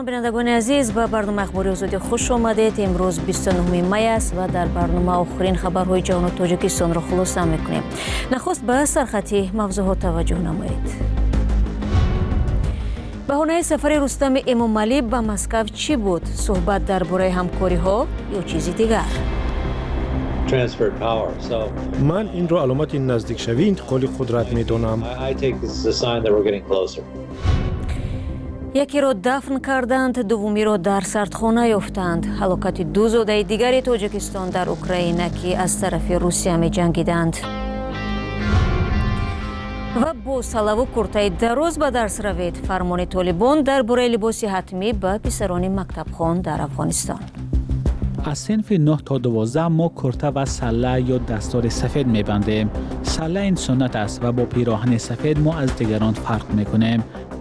بینندگان عزیز، به برنامه اخباری آزادی خوش آمدید. امروز 29 می است و در برنامه آخرین خبرهای جهان و تاجیکستان را خلاصه می‌کنیم. نخست به سرخطی موضوعات توجه نمایید. بهانه سفر رستم امامعلی به مسکو چی بود؟ صحبت درباره همکاری‌ها یا چیزی دیگر؟ من این را علامت نزدیک شوی انتقال قدرت می‌دانم. یکی را دفن کردند، دومی را در سردخانه یافتند. هلاکت دو زاده دیگری تاجیکستان در اوکراین که از طرف روسیه می جنگیدند. و با سلو و کرته دراز به درس روید. فرمان طالبان درباره لباس حتمی به پسران مکتب خوان در افغانستان. از صنف 9 تا 12 ما کرته و سله یا دستار سفید میبندیم. سله این سنت است و با پیراهن سفید ما از دیگران فرق میکنیم.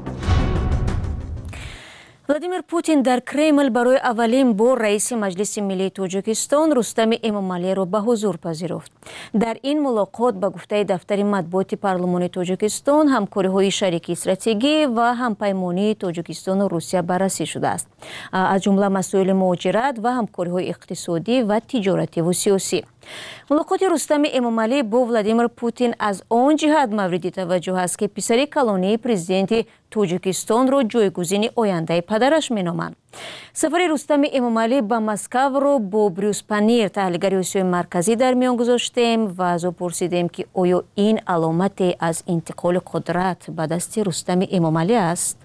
ولادیمیر پوتین در کرمل برای اولین بار رئیس مجلس ملی تاجیکستان رستم امامعلی را به حضور پذیرفت. در این ملاقات به گفته دفتر مطبوعات پارلمان تاجیکستان همکاری‌های شریک استراتژیکی و همپیمانی تاجیکستان و روسیه بررسی شده است، از جمله مسائل مهاجرت و همکاری‌های اقتصادی و تجارتی و سیاسی. ملاقات رستم امامعلی با ولادیمیر پوتین از آن جهت مورد توجه است که پسر کلانی پرزیدنت تاجیکستان را جایگزین آینده پدرش مینامند. سفر رستم امامعلی به مسکو را با بروس پنیر، تحلیلگر آسیای مرکزی، در میان گذاشتیم و از او پرسیدیم که آیا این علامت از انتقال قدرت به دست رستم امامعلی است؟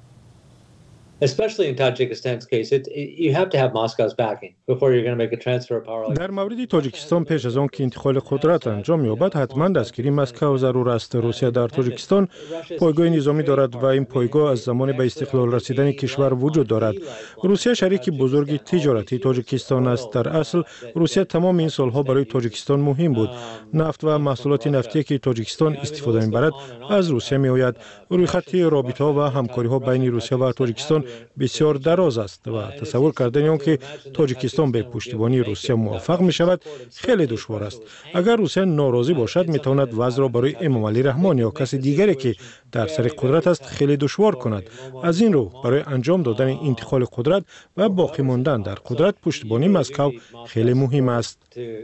در مورد تاجیکستان پیش از آن که انتقال قدرت انجام یابد حتما دستگیری مسکو ضرور است. روسیه در تاجیکستان پایگاه نظامی دارد و این پایگاه از زمان به استقلال رسیدن کشور وجود دارد. روسیه شریک بزرگ تجارتی تاجیکستان است. در اصل روسیه تمام این سالها برای تاجیکستان مهم بود. نفت و محصولات نفتی که تاجیکستان استفاده می‌برد از روسیه می‌آید. روی خط رابطه‌ها و همکاری‌ها بین روسیه و تاجیکستان بسیار دراز است و تصور کردن آن که تاجیکستان به پشتیبانی روسیه موفق می شود خیلی دشوار است. اگر روسیه ناراضی باشد می تواند وضع را برای امامعلی رحمان یا کسی دیگری که در سر قدرت است خیلی دشوار کند. از این رو برای انجام دادن انتقال قدرت و باقی ماندن در قدرت پشتیبانی مسکو خیلی مهم است.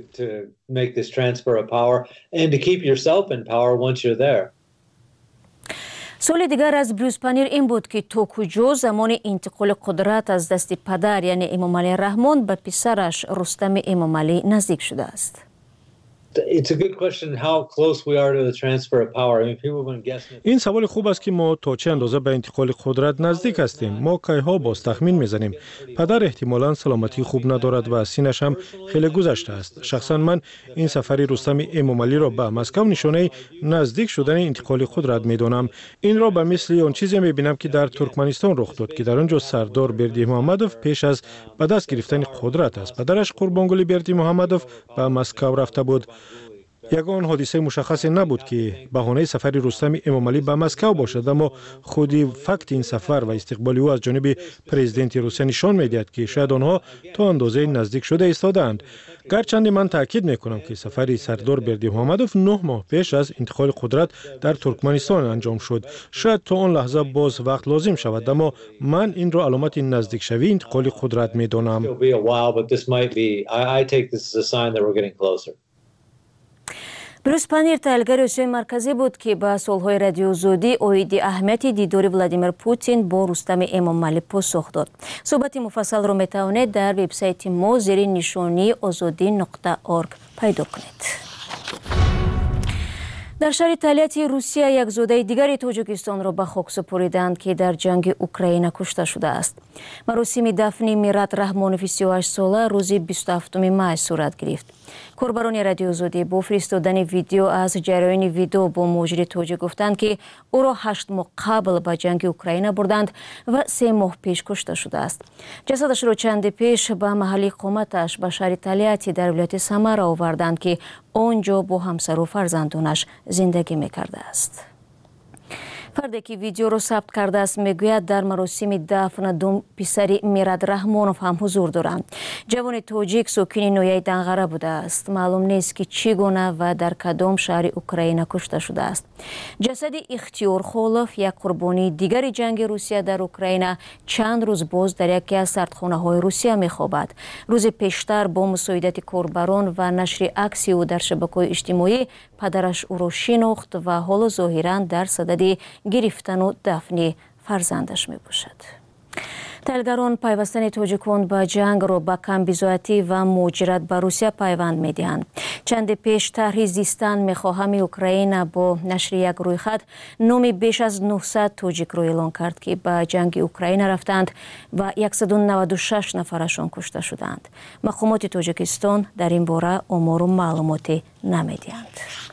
سوال دیگر از بروس پنیر این بود که تا کجا زمان انتقال قدرت از دست پدر یعنی امامعلی رحمان به پسرش رستم امامعلی نزدیک شده است. این سوال خوب است که ما تا چه اندازه به انتقال قدرت نزدیک هستیم. ما کیها باز تخمین میزنیم. پدر احتمالاً سلامتی خوب ندارد و سینش هم خیلی گذشته است. شخصا من این سفر رستم امامعلی را به مسکو نشانه نزدیک شدن انتقال قدرت میدانم. این را به مثل آن چیزی میبینم که در ترکمنستان رخ داد که در آنجا سردار بردیمحمدوف پیش از به دست گرفتن قدرت از پدرش قربانگلی بردیمحمدوف به مسکو رفته بود. یگان حادثه مشخصی نبود که بهانه سفر رستم امامعلی به مسکو باشد، اما خودی فکت این سفر و استقبال او از جانب پرزیدنت روسیه نشان می‌دهد که شاید آنها تا اندازه نزدیک شده ایستادند. گرچند من تاکید می‌کنم که سفر سردار بردیمحمدوف 9 ماه پیش از انتقال قدرت در ترکمنستان انجام شد. شاید تا آن لحظه باز وقت لازم شود، اما من این را علامت نزدیک شوی انتقال قدرت می‌دانم. بروس پنیر تحلیلگر آسیای مرکزی بود که به سوال‌های رادیو آزادی اوید اهمیت دیدار ولادیمیر پوتین با رستم امامعلی پاسخ داد. صحبت مفصل را می‌توانید در وبسایت ما زیر نشانی azadi.org پیدا کنید. در شهر تالیاتی روسیه یک زاده دیگری تاجیکستان را به خاک سپاریدند که در جنگ اوکراین کشته شده است. مراسم دفن میرات رحمانوف 38 ساله روز 27 می صورت گرفت. کاربران رادیو آزادی با فرستادن ویدیو از جریان ویدیو با مجری توجیه گفتند که او را 8 ماه قبل به جنگ اوکراین بردند و 3 ماه پیش کشته شده است. جسدش را چند پیش به محل اقامتش به شهر تالیاتی در ولایت سمرا آوردند که آنجا با همسر و فرزندانش زندگی می‌کرده است. فردی که ویدیو رو ثبت کرده است میگوید در مراسم دفن دو پسر میراد رحمانوف هم حضور دارند. جوان توجیک ساکن نویه دنغره بوده است. معلوم نیست که چگونه و در کدام شهر اوکراین کشته شده است. جسد اختیار خولوف یک قربانی دیگر جنگ روسیه در اوکراین چند روز باز در یکی از سردخانه های روسیه میخوابد. روز پیشتر با مساعدت کاربران و نشر عکسی او در شبکه‌های اجتماعی پدرش او را شناخت و حالا ظاهراً در صدد گرفتن و دفن فرزندش می باشد. تحلیلگران پیوستن تاجیکان به جنگ را به کم بی‌ضابطگی و مهاجرت به روسیه پیوند می دهند. چند پیش طرح زیستن میخواهم اوکراین با نشر یک رویخط نام بیش از 900 تاجیک را اعلان کرد که به جنگ اوکراین رفتند و 196 نفرشان کشته شدند. مقامات تاجیکستان در این باره آمار و معلوماتی نمیدهند.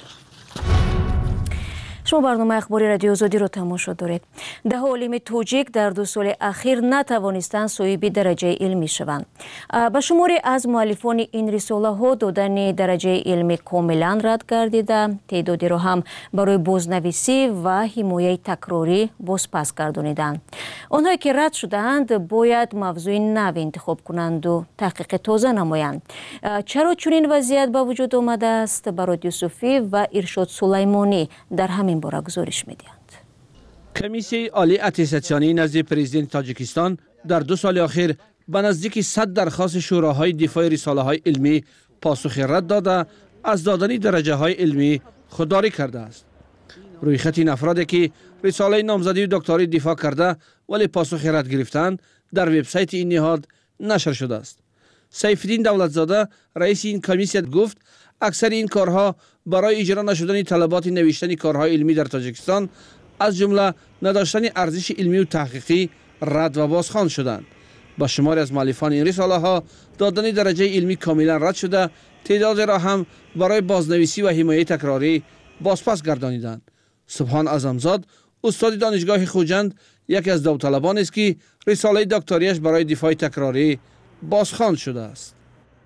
شما برنامه اخباری رادیو آزادی را تماشا دارید. ده عالم تاجیک در 2 سال اخیر نتوانستند صاحب درجه علمی شوند. به شماری از مؤلفان این رساله ها دادن درجه علمی کاملا رد گردیده، تعدادی را هم برای بازنویسی و حمایت تکراری بازپس گردانیدند. آنهایی که رد شدند باید موضوع نو انتخاب کنند و تحقیق تازه نمایند. چرا چنین وضعیت به وجود آمده است؟ برات یوسفی و ارشاد سلیمانی در همین باره گزارش می‌دهند. کمیسیون عالی اتستاسیونی نزد پرزیدنت تاجیکستان در 2 سال اخیر به نزدیک 100 درخواست شوراهای دفاع رساله‌های علمی پاسخ رد داده از دادن درجه‌های علمی خودداری کرده است. روی خط این افرادی که رساله نامزدی و دکتری دفاع کرده ولی پاسخ رد گرفتند در وبسایت این نهاد نشر شده است. سیفالدین دولتزاده رئیس این کمیسیون گفت اکثر این کارها برای اجرا نشدن طلبات نوشتن کارهای علمی در تاجیکستان از جمله نداشتن ارزش علمی و تحقیقی رد و بازخوان شدند. با شماری از مؤلفان این رساله ها دادن درجه علمی کاملا رد شده، تعداد را هم برای بازنویسی و حمایت تکراری بازپس گردانیدند. سبحان اعظمزاد استاد دانشگاه خوجند یکی از داوطلبان است که رساله دکتریش برای دفاع تکراری بازخوان شده است.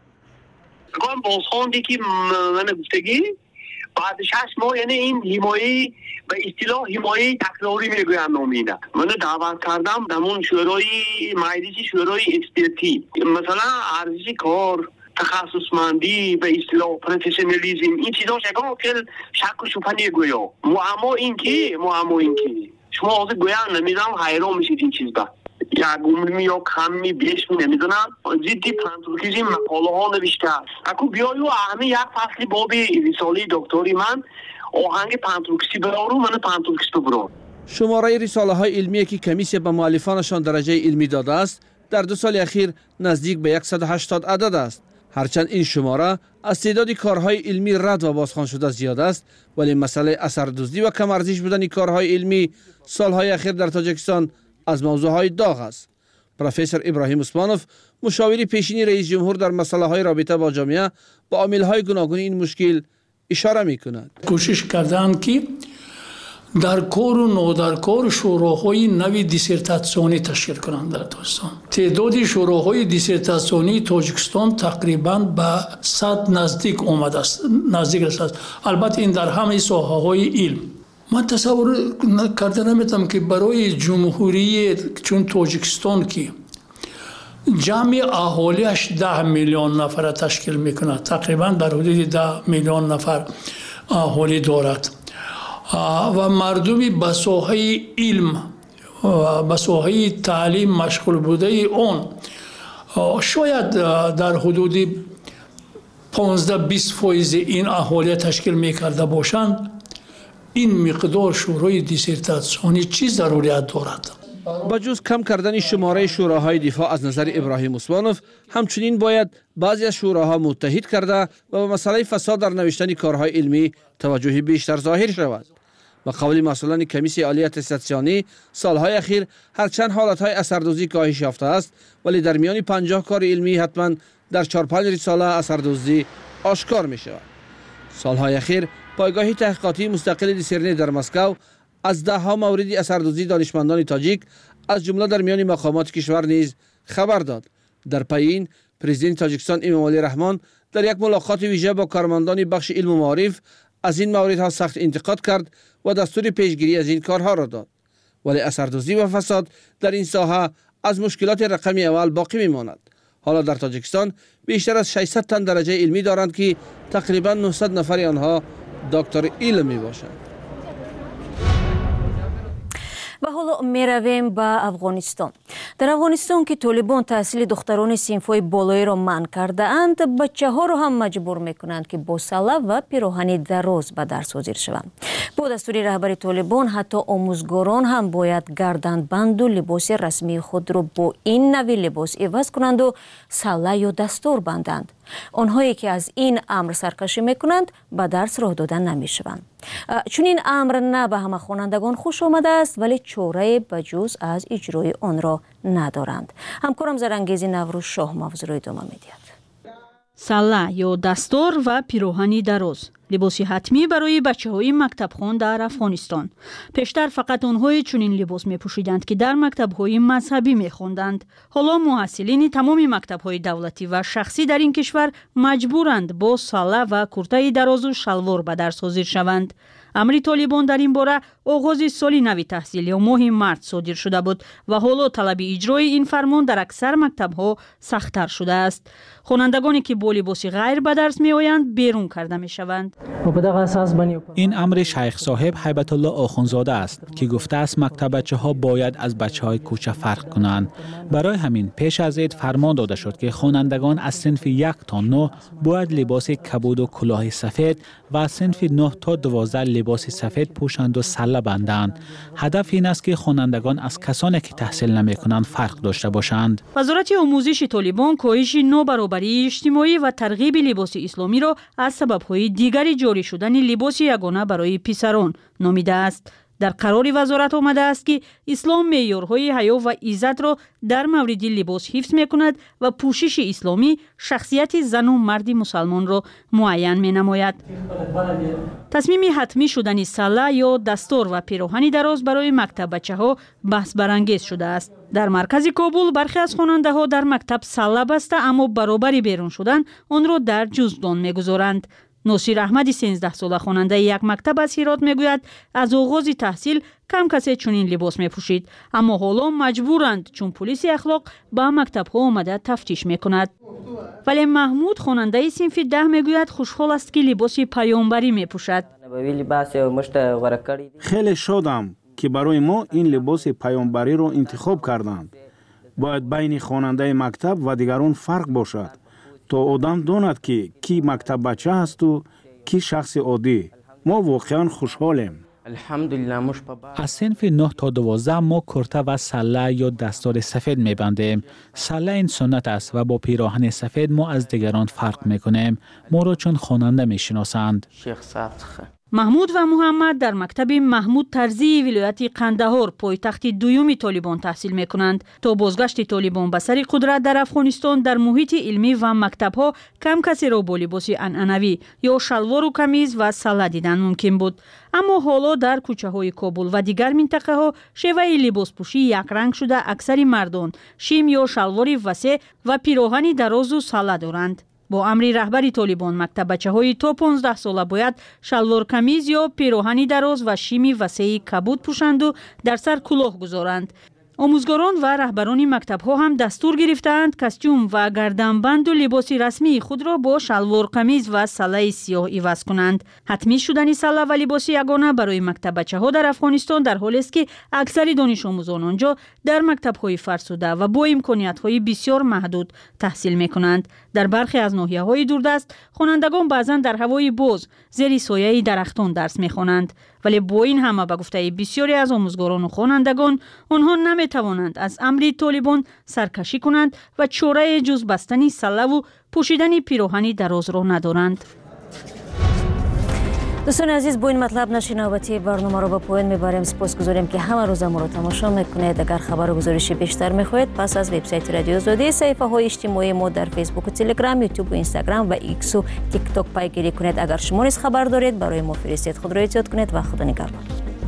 کام بازخواندی که من گفتگی بعد 6 ماه، یعنی این حمایت به اصطلاح حمایت تکراری میگویم نامینه. من دعوت کردم دمون شورای مجلس شورای اکسپرتی، مثلا ارزش کار، تخصصمندی، به اصطلاح پروفسیونالیسم، این چیزا شکم که شک و شبهه نگویا. معما این که شما از گویا نمیدونم حیران میشید این چیز با یک عمری یا کمی بیش نمیدونم جدی پانتورکیزم مقاله ها نوشته است. اکو بیایو همه یک فصل باب رساله دکتری من آهنگ پانتورکیزی برارو من پانتورکیز برارو. شماره رساله های علمی که کمیسیون به مؤلفانشان درجه علمی داده است در 2 سال اخیر نزدیک به 180 عدد است. هرچند این شماره از تعداد کارهای علمی رد و بازخوان شده زیاد است، ولی مسئله اثردزدی و کم ارزش بودن کارهای علمی سالهای اخیر در تاجیکستان از موضوعهای داغ است. پروفسور ابراهیم عثمانوف مشاور پیشین رئیس جمهور در مسائل رابطه با جامعه با عامل‌های گوناگون این مشکل اشاره می‌کند. کوشش کردند که در کار و نودرکار شوراهای نوی دیسرتاسیونی تشکیل کنند در تاجیکستان. تعداد شوراهای دیسرتاسیونی تاجیکستان تقریباً به 100 نزدیک آمده است. البته این در همه ساحه‌های علم. من تصور کرده نمیتونم که برای جمهوری چون تاجیکستان که جمع اهالیش 10 میلیون نفر تشکیل میکنه، تقریبا در حدود 10 میلیون نفر اهالی دارد و مردمی به ساحه علم و به ساحه تعلیم مشغول بوده اون شاید در حدود 15-20% این اهالی تشکیل میکرده باشند، این مقدار شورای دیسرتاسیونی چی ضروریت دارد؟ با جز کم کردن شماره شوراهای دفاع از نظر ابراهیم عثمانوف، همچنین باید بعضی از شوراها متحد کرده و به مسئله فساد در نوشتن کارهای علمی توجه بیشتر ظاهر شود. با قول مسئولان کمیسیون عالی اتستاسیونی سالهای اخیر هرچند حالتهای اثردوزی کاهش یافته است، ولی در میان 50 کار علمی حتما در 4-5 رساله اثردوزی آشکار می شود. سالهای اخیر پایگاه تحقیقاتی مستقل دیسرنی در مسکو از 10 مورد اثردوزی دانشمندان تاجیک از جمله در میان مقامات کشور نیز خبر داد. در پی این پرزیدنت تاجیکستان امامعلی رحمان در یک ملاقات ویژه با کارمندان بخش علم و معارف از این موردها سخت انتقاد کرد و دستور پیشگیری از این کارها را داد. ولی اثردوزی و فساد در این ساحه از مشکلات رقم اول باقی میماند. حالا در تاجیکستان بیشتر از 600 تن درجه علمی دارند که تقریبا 900 نفر آنها دکتر علم می باشند. و حالا میرویم به افغانستان. در افغانستان که طالبان تحصیل دختران صنف‌های بالایی را منع کرده اند، بچه ها را هم مجبور میکنند که با سله و پیراهن دراز به درس حاضر شوند. با دستور رهبر طالبان حتی آموزگاران هم باید گردنبند و لباس رسمی خود را با این نوع لباس عوض کنند و سله یا دستار بندند. آنهایی که از این امر سرکشی میکنند به درس راه دادن نمیشوند. چون این امر نه به همه خوانندگان خوش آمده است، ولی چاره بجز از اجرای آن را ندارند. همکارم زرانگیز نوروز شاه موضوع را ادامه میدهد. سله یا دستار و پیراهن دراز لباسی حتمی برای بچه‌های مکتبخوان در افغانستان. پیشتر فقط آنهای چنین لباس می‌پوشیدند که در مکتب‌های مذهبی می‌خواندند. حالا محصلین تمام مکتب‌های دولتی و شخصی در این کشور مجبورند با سله و کرته دراز و شلوار به درس حاضر شوند. امر طالبان در این باره آغاز سال نوی تحصیل یا ماه مارس صادر شده بود و حالا طلب اجرای این فرمان در اکثر مکتب‌ها سخت‌تر شده است. خوانندگانی که با لباس غیر به درس می‌آیند بیرون کرده می‌شوند. این امر شیخ صاحب هیبت الله آخوندزاده است که گفته است مکتب بچه‌ها باید از بچه‌های کوچه فرق کنند. برای همین پیش از عید فرمان داده شد که خوانندگان از صنف 1 تا 9 باید لباس کبود و کلاه سفید و از صنف 9 تا 12 لباس سفید پوشند و سله بندند. هدف این است که خوانندگان از کسانی که تحصیل نمی‌کنند فرق داشته باشند. وزارت آموزش طالبان کاهش نابرابری اجتماعی و ترغیب لباس اسلامی را از سبب‌های دیگری جاری شدن لباس یگانه برای پسران نامیده است. در قرار وزارت آمده است که اسلام معیارهای حیا و عزت را در مورد لباس حفظ می‌کند و پوشش اسلامی شخصیت زن و مرد مسلمان را معین می‌نماید. تصمیم حتمی شدن سله یا دستار و پیراهن دراز برای مکتب بچه‌ها بحث برانگیز شده است. در مرکز کابل برخی از خواننده‌ها در مکتب سله بسته اما برابر بیرون شدن آن را در جزدان می‌گذارند. ناصر احمدی 13 ساله خواننده یک مکتب از هرات میگوید از آغاز تحصیل کم کسی چنین لباس میپوشید، اما حالا مجبورند چون پلیس اخلاق به مکتب ها آمده تفتیش میکند. ولی محمود خواننده صنف 10 میگوید خوشحال است که لباس پیامبری میپوشد. خیلی شادم که برای ما این لباس پیامبری رو انتخاب کردند. باید بین خواننده مکتب و دیگران فرق باشد تا آدم داند که کی مکتب بچه است و کی شخص عادی. ما واقعا خوشحالیم. از صنف 9 تا 12 ما کرته و سله یا دستار سفید میبندیم. سله این سنت است و با پیراهن سفید ما از دیگران فرق میکنیم. ما را چون خواننده میشناسند. محمود و محمد در مکتب محمود طرزی ولایت قندهار پایتخت دوم طالبان تحصیل میکنند. تا بازگشت طالبان به سر قدرت در افغانستان در محیط علمی و مکتبها کم کسی را با لباس عنعنوی یا شلوار و کمیز و سله دیدن ممکن بود. اما حالا در کوچه های کابل و دیگر منطقه ها شیوه لباس پوشی یک رنگ شده. اکثر مردان شیم یا شلوار وسیع و پیراهن دراز و سله دارند. با امر رهبر طالبان مکتب بچه‌های تا 15 ساله باید شلوار کمیز یا پیراهن دراز و شیمی وسیع کبود پوشند و در سر کلاه گذارند. آموزگاران و رهبران مکتب‌ها هم دستور گرفتند کاستوم و گردنبند و لباس رسمی خود را با شلوار قمیض و سله سیاه عوض کنند. حتمی شدن سله و لباس یگانه برای مکتب بچه‌ها در افغانستان در حالی است که اکثر دانش آموزان آنجا در مکتب‌های فرسوده و با امکانات‌های بسیار محدود تحصیل می‌کنند. در برخی از ناحیه‌های دوردست خوانندگان بعضاً در هوای باز زیر سایه درختان درس می‌خوانند. ولی با این همه به گفته بسیاری از آموزگاران و خوانندگان آنها نمی‌توانند از امر طالبان سرکشی کنند و چاره جز بستن سله و پوشیدن پیراهن دراز را ندارند. دوستان عزیز، با این مطلب نشر نوبتی برنامه را به پایان میبریم. سپاسگزاریم که همه روز ما را تماشا میکنید. اگر خبر و گزارشی بیشتر میخواهید پس از وبسایت رادیو آزادی صفحه های اجتماعی ما در فیسبوک و تلگرام، یوتیوب و اینستاگرام و ایکس و تیک تاک پیگیری کنید. اگر شما نیز خبر دارید برای ما فرستید. خود را احتیاط کنید و خدا نگهدار.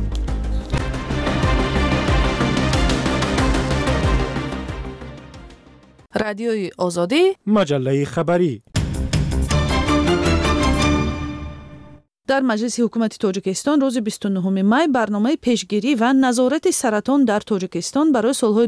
رادیوی آزادی، مجله خبری. дар маҷлиси ҳукумати тоҷикистон рӯзи 29 май барномаи пешгирӣ ва назорати саратон дар тоҷикистон барои солҳои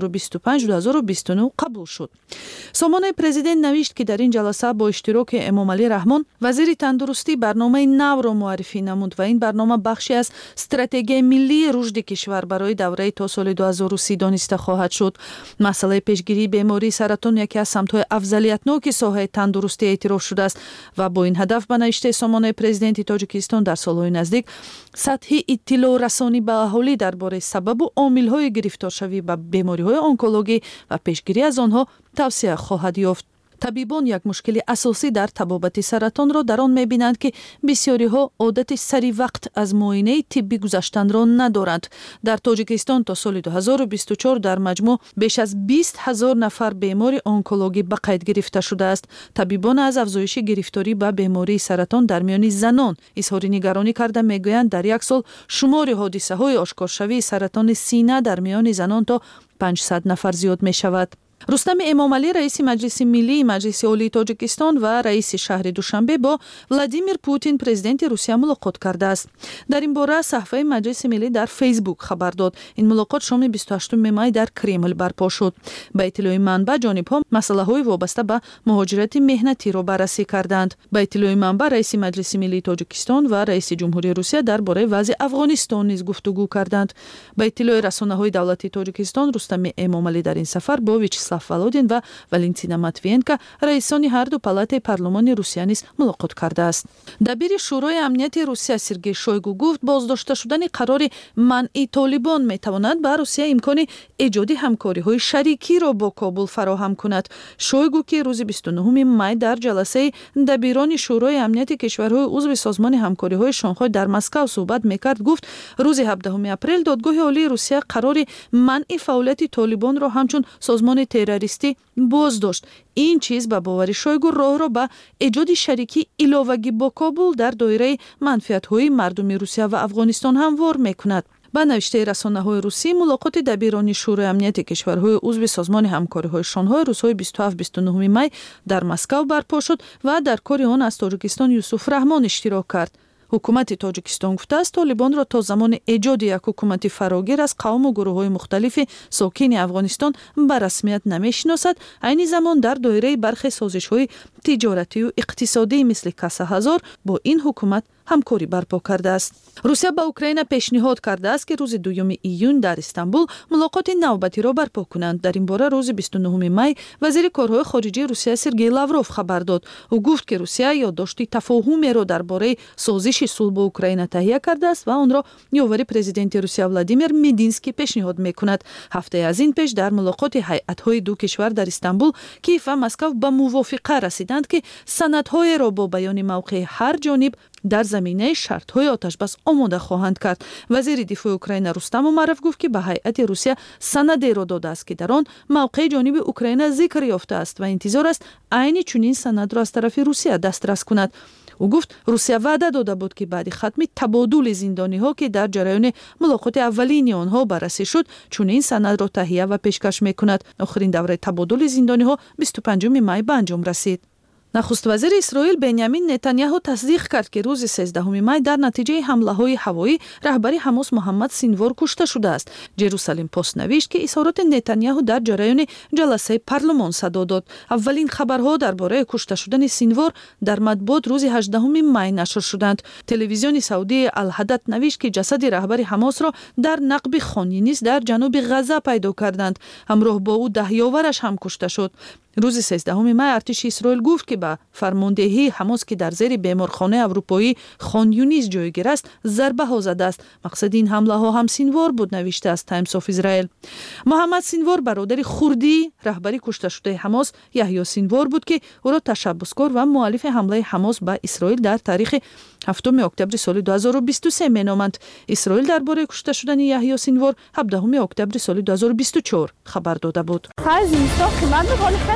2025-2029 қабул шуд. сомонаи президент навишт, ки дар ин ҷаласа бо иштироки Эмомалӣ Раҳмон вазири тандурустӣ барномаи навро муаррифӣ намуд ва ин барнома бахше аз стратегияи миллии рушди кишвар барои давраи то соли 2030 дониста хоҳад шуд. масъалаи пешгирии бемории саратон яке аз самтҳои афзалиятноки соҳаи тандурустӣ эътироф шудааст ва бо ин ҳадаф ба навиштаи сомонаи президенти тоҷикистон дар солҳои наздик сатҳи иттилоърасонӣ ба аҳолӣ дар бораи сабабу омилҳои гирифторшавӣ ба бемориҳои онкологӣ ва пешгирӣ аз онҳо тавсея хоҳад ёфт. табибон як мушкили асосӣ дар табобати саратонро дар он мебинанд, ки бисёриҳо одати саривақт аз муоинаи тиббӣ гузаштанро надоранд. дар тоҷикистон то соли 2024 дар маҷмӯъ беш аз 20 000 нафар бемори онкологӣ ба қайд гирифта шудааст. табибон аз афзоиши гирифторӣ ба бемории саратон дар миёни занон изҳори нигаронӣ карда мегӯянд, дар як сол шумори ҳодисаҳои ошкоршавии саратони сина дар миёни занон то 500 нафар зиёд мешавад. рустами эмомалӣ, раиси маҷлиси миллии маҷлиси олии тоҷикистон ва раиси шаҳри душанбе бо Владимир Путин, президенти Русия, мулоқот кардааст. дар ин бора саҳифаи маҷлиси миллӣ дар фейсбук хабар дод. ин мулоқот шоми 28 май дар Кремл барпо шуд. ба иттилои манба, ҷонибҳо масъалаҳои вобаста ба муҳоҷирати меҳнатиро баррасӣ карданд. ба иттилои манба, раиси маҷлиси миллии тоҷикистон ва раиси ҷумҳурии Русия дар бораи вазъи Афғонистон низ гуфтугӯ карданд. ба иттилои расонаҳои давлатии Тоҷикистон, Рустами Эмомалӣ дар ин сафар бо Вячеслав Володин ва Валентина Матвиенко, раисони ҳарду палатаи парлумони Русия низ мулоқот кардааст. дабири шӯрои амнияти Русия Сергей Шойгу гуфт, боздошта шудани қарори манъи Толибон метавонад ба Русия имкони эҷоди ҳамкориҳои шарикиро бо Кобул фароҳам кунад. Шойгу, ки рӯзи 29 май дар ҷаласаи дабирони шӯрои амнияти кишварҳои узви созмони ҳамкориҳои Шонхой дар Москав суҳбат мекард, гуфт, рӯзи 17 апрел додгоҳи олии Русия қарори манъи фаъолияти Толибонро ҳамчун созмони террористӣ боз дошт. ин чиз ба бовари Шойгу роҳро ба эҷоди шарикӣ иловагӣ бо Кобул дар доираи манфиатҳои мардуми Русия ва Афғонистон ҳамвор мекунад. ба навиштаи расонаҳои русӣ, мулоқоти дабирони шӯрои амнияти кишварҳои узви созмони ҳамкориҳои Шонҳой рӯзҳои 27-29 май дар Москав барпо шуд ва дар кори он аз Тоҷикистон Юсуф Раҳмон иштирок кард. ҳукумати Тоҷикистон гуфтааст, Толибонро то замони эҷоди як ҳукумати фарогир аз қавму гурӯҳҳои мухталифи сокини Афғонистон ба расмият намешиносад. айни замон дар доираи бархе созишҳои тиҷоратию иқтисодӣ мисли Каса Ҳазор бо ин ҳукумат ҳамкорӣ барпо кардааст. Русия ба Украина пешниҳод кардааст, ки рӯзи 2 июн дар Истанбул мулоқоти навбатиро барпо кунанд. дар ин бора рӯзи 29 май вазири корҳои хориҷии Русия Сергей Лавров хабар дод. ӯ гуфт, ки Русия ёддошти тафоҳумеро дар бораи созиши сулҳ бо Украина таҳия кардааст ва онро ёвари президенти Русия Владимир Мединский пешниҳод мекунад. ҳафтае аз ин пеш дар мулоқоти ҳайатҳои ду кишвар дар Истанбул, Киев ва Москав ба мувофиқа расиданд, ки санадҳоеро бо баёни мавқеи ҳар ҷониб дар заминаи шартҳои оташбас омода хоҳанд кард. вазири дифои Украина Рустам Умаров гуфт, ки ба ҳайати Русия санадеро додааст, ки дар он мавқеи ҷониби Украина зикр ёфтааст ва интизор аст айни чунин санадро аз тарафи Русия дастрас кунад. ӯ гуфт, Русия ваъда дода буд, ки баъди хатми табодули зиндониҳо, ки дар ҷараёни мулоқоти аввалини онҳо баррасӣ шуд, чунин санадро таҳия ва пешкаш мекунад. охирин давраи табодули зиндониҳо 25 май ба анҷом расид. нахуст вазири Исроил Беньямин Нетаньяҳу тасдиқ кард, ки рӯзи 13 май дар натиҷаи ҳамлаҳои ҳавоӣ раҳбари Ҳамос Муҳаммад Синвор кушта шудааст. Ҷерусалим пост навишт, ки изҳороти Нетаньяҳу дар ҷараёни ҷаласаи парлумон садо дод. аввалин хабарҳо дар бораи кушта шудани Синвор дар матбуот рӯзи 18 май нашр шуданд. телевизиони Саудии Ал-Ҳадад навишт, ки ҷасади раҳбари Ҳамосро дар нақби Хон Юнис дар ҷануби Ғаза пайдо карданд. ҳамроҳ бо ӯ даҳёвараш ҳам кушта шуд. рӯзи 13 май артиши Исроил гуфт, ки ба фармондеҳии Ҳамос, ки дар зери беморхонаи аврупоӣ Хон Юнис ҷойгир аст, зарбаҳо задааст. мақсади ин ҳамлаҳо ҳам Синвор буд, навиштааст Times of Israel. Муҳаммад Синвор бародари хурдии раҳбари кушташудаи Ҳамос Яҳьё Синвор буд, ки ӯро ташаббускор ва муаллифи ҳамлаи Ҳамос ба Исроил дар таърихи 7 октябри соли 2023 меноманд. Исроил дар бораи кушта шудани Яҳьё Синвор 17 октябри соли 2024 хабар дода буд. зимистон қимат мекунад, хеле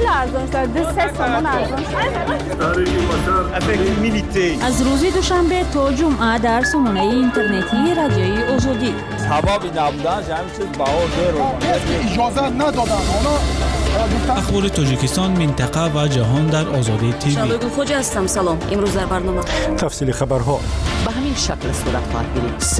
ارزان شد 2-3 تومان ارزان شد. از روز دوشنبه تا جمعه در سامانه اینترنتی رادیوی آزادی. سبب نبودن همین چیز بهار اجازه ندادن. اخبار تاجیکستان، منطقه و جهان در آزادی تیوی. شالوی خوج هستم. سلام. امروز در برنامه تفصیل خبرها به همین شکل صورت خواهد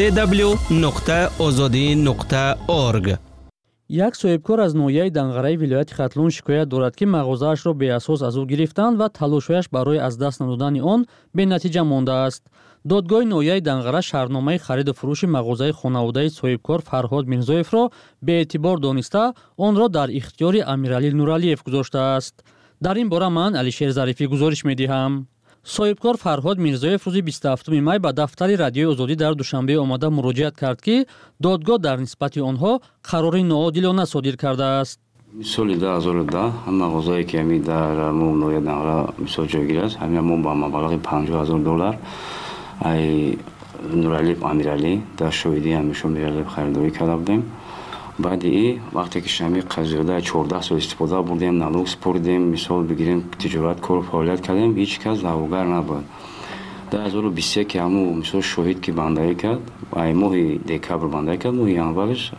گرفت. www.azadi.org. یک صاحبکار از ناحیه دنغره ولایت ختلون شکایت دارد که مغازه‌اش را به اساس از او گرفتند و تلاش‌هایش برای از دست ندادن آن به نتیجه مانده است. دادگاه ناحیه دنغره شهرنامه خرید و فروش مغازه خانواده صاحبکار فرهاد میرزایف را به اعتبار دانسته آن را در اختیار امیرعلی نورعلیف گذاشته است. در این باره من علیشیر ظریفی گزارش می‌دهم. صاحبکار فرهاد میرزایف روز 27 می به دفتر رادیوی آزادی در دوشنبه آمده مراجعت کرد که دادگاه در نسبت آنها قرار ناعادلانه صادر کرده است. سال 2010 هم مغازه‌ای که می در ناحیه دنغره مثال جایگیر است، همین با مبلغ $50,000 ای نورعلی امیرعلی در شهودی همیشون میرعلی خریداری کرده بودیم. بعد وقتی که شمی قضیه 14 سال استفاده بردیم، نالوگ سپردیم، مثال بگیریم تجارت کار فعالیت کردیم، هیچ کس دعواگر نبود. در 2023 که همون مثال شهید که بندایی کرد، ای ماه دکبر بندایی کرد، ماه ینورش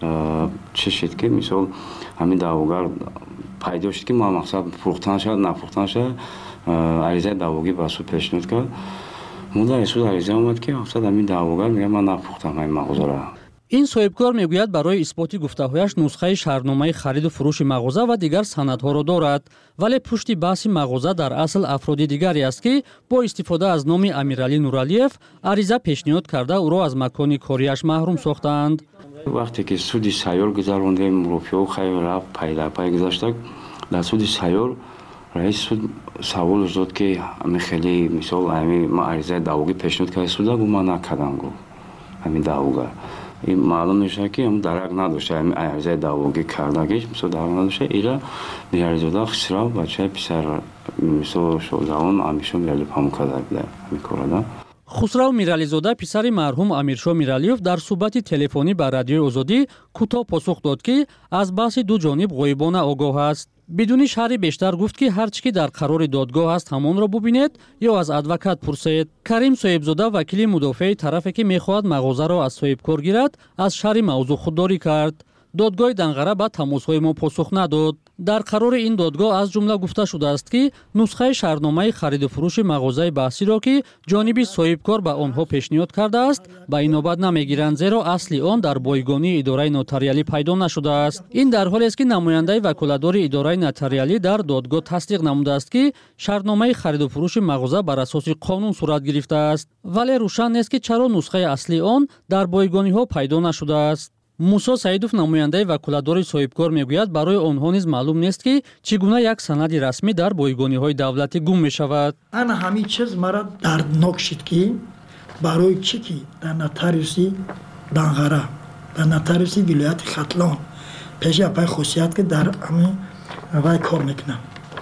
چه شد که مثال همین دعواگر پیدا شد که ما مقصد فروختن شد نفروختن شد، عریضه دعواگی به سو پیشنهاد کرد. مدت اسود عریضه اومد که مقصد همین دعواگر میگه من نفروختم این مغازه را. این صاحبکار میگوید برای اثبات گفته‌هایش نسخه شهرنامه خرید و فروش مغازه و دیگر سندها را دارد، ولی پشت بحث مغازه در اصل افراد دیگری است که با استفاده از نام امیرعلی نورعلیف عریضه پیشنهاد کرده او را از مکان کاریش محروم ساختند. وقتی که سودی سیار گذروندیم، روپیه خیلی رفت پای گذاشتک، در سودی سیار رئیس سود سوال داد که همین خیلی مثال همین ما عریضه دعواگی پیشنهاد کرده سودا گفت من نکردم گفت همین دعواگر. این معلوم میشه که هم درک نداشته، همین عریضه دعواگی کردگیش مثال درک نداشته. ایرا میارزوده خسرا بچه پسر مثال شوزاون همیشه میرالی پامو کرده بوده همین کارا. خسرو میرعلی‌زاده پسر مرحوم امیرشاه میرعلیف در صحبت تلفنی با رادیوی آزادی کوتاه پاسخ داد که از بحث دو جانب غایبانه آگاه است. بدون شرح بیشتر گفت که هر چی که در قرار دادگاه است همان را ببینید یا از ادوکات پرسید. کریم صاحبزاده وکیل مدافع طرفی که میخواهد مغازه را از صاحبکار گیرد از شرح موضوع خودداری کرد. دادگاه دنغره به تماس‌های ما پاسخ نداد. در قرار این دادگاه از جمله گفته شده است که نسخه شهرنامه خرید و فروش مغازه بحثی را که جانب صاحبکار به آنها پیشنهاد کرده است به این نوبت نمیگیرند، زیرا اصلی آن در بایگانی اداره نوتاریالی پیدا نشده است. این در حالی است که نماینده وکالتدار اداره نوتاریالی در دادگاه تصدیق نموده است که شهرنامه خرید و فروش مغازه بر اساس قانون صورت گرفته است، ولی روشن نیست که چرا نسخه اصلی آن در بایگانی ها پیدا نشده است. موسی سعیدوف نماینده وکالتدار صاحبکار میگوید برای آنها نیز معلوم نیست که چگونه یک سند رسمی در بایگانی‌های دولتی گم می‌شود. انا همین چیز مرا دردناک شد که برای چی که در نوتاریوسی دنغره در نوتاریوسی ولایت ختلون پیش پای خصوصیت که در همین وای کار میکنم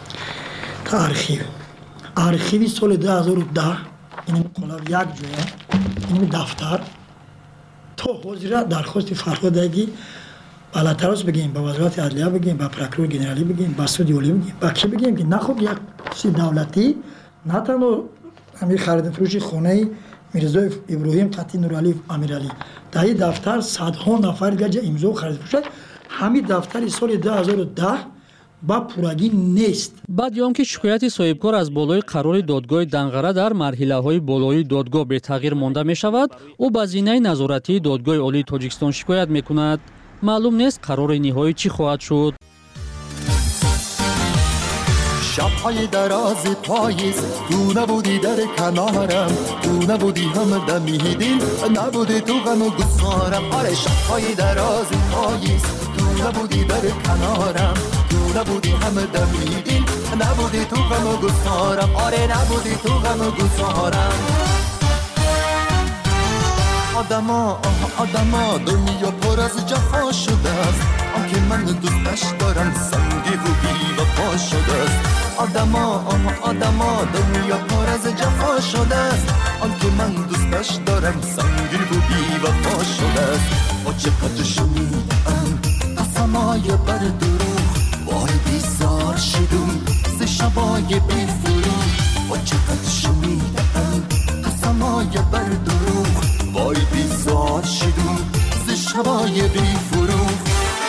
تا آرخیوی سال 2010 این قلاب یک جویه این دفتر تو حضور درخواست فرهادگی بالاتر بگیم با وزارت عدلیه بگیم با پروکرور گنرالی بگیم با سود اولی بگیم با کی بگیم که نه خب یک چیز دولتی نه تنها همین خرید فروش خانه میرزا ابراهیم قطی نورعلی امیرعلی در این دفتر صدها نفر گرج امضا خرید فروش همین دفتر سال 2010 با پورگی نیست. بعد آنکه شکایت صاحبکار از بالای قرار دادگاه دنغره در مرحله‌های بالای دادگاه به تغییر مانده می شود، او به زینه نظارتی دادگاه عالی تاجیکستان شکایت می کند. معلوم نیست قرار نهایی چی خواهد شد. شب‌های دراز پاییز تو نبودی در کنارم، تو نبودی هم دمیدین، نبودی تو غم و گسارم. آره شب‌های دراز پاییز تو نبودی در کنارم، تو نبودی هم دمیدین، نبودی تو غم و گسارم. آره نبودی تو غم و گسارم. آدما دنیا پر از جفا شده است، آنکه من دوستش دارم سنگی و بی وفا شده است. آدما دنیا پر از جفا شده است، آنکه من دوستش دارم سنگی و بی وفا شده است. با چقدر شنیدم قسمای بر دروغ، وای بیزار شدم ز شبای بی فروغ و چقدر شنیدم قسمای بر دروغ وای بیزار شدم ز شبای بی فروغ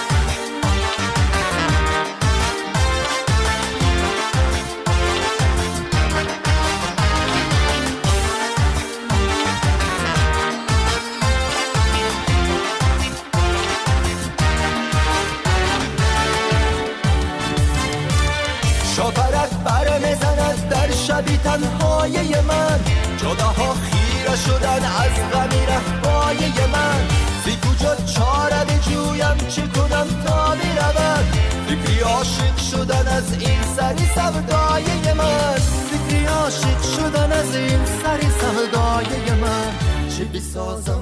شاپرک برمیزند در شبی تنهای من جداها خیره شدن از غمی رهبای من زی کجا چاره بجویم چه کنم تا میرود فکری عاشق شدن از این سری سودای من فکری عاشق شدن از این سری سودای من چه بسازم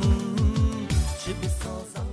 چه بسازم.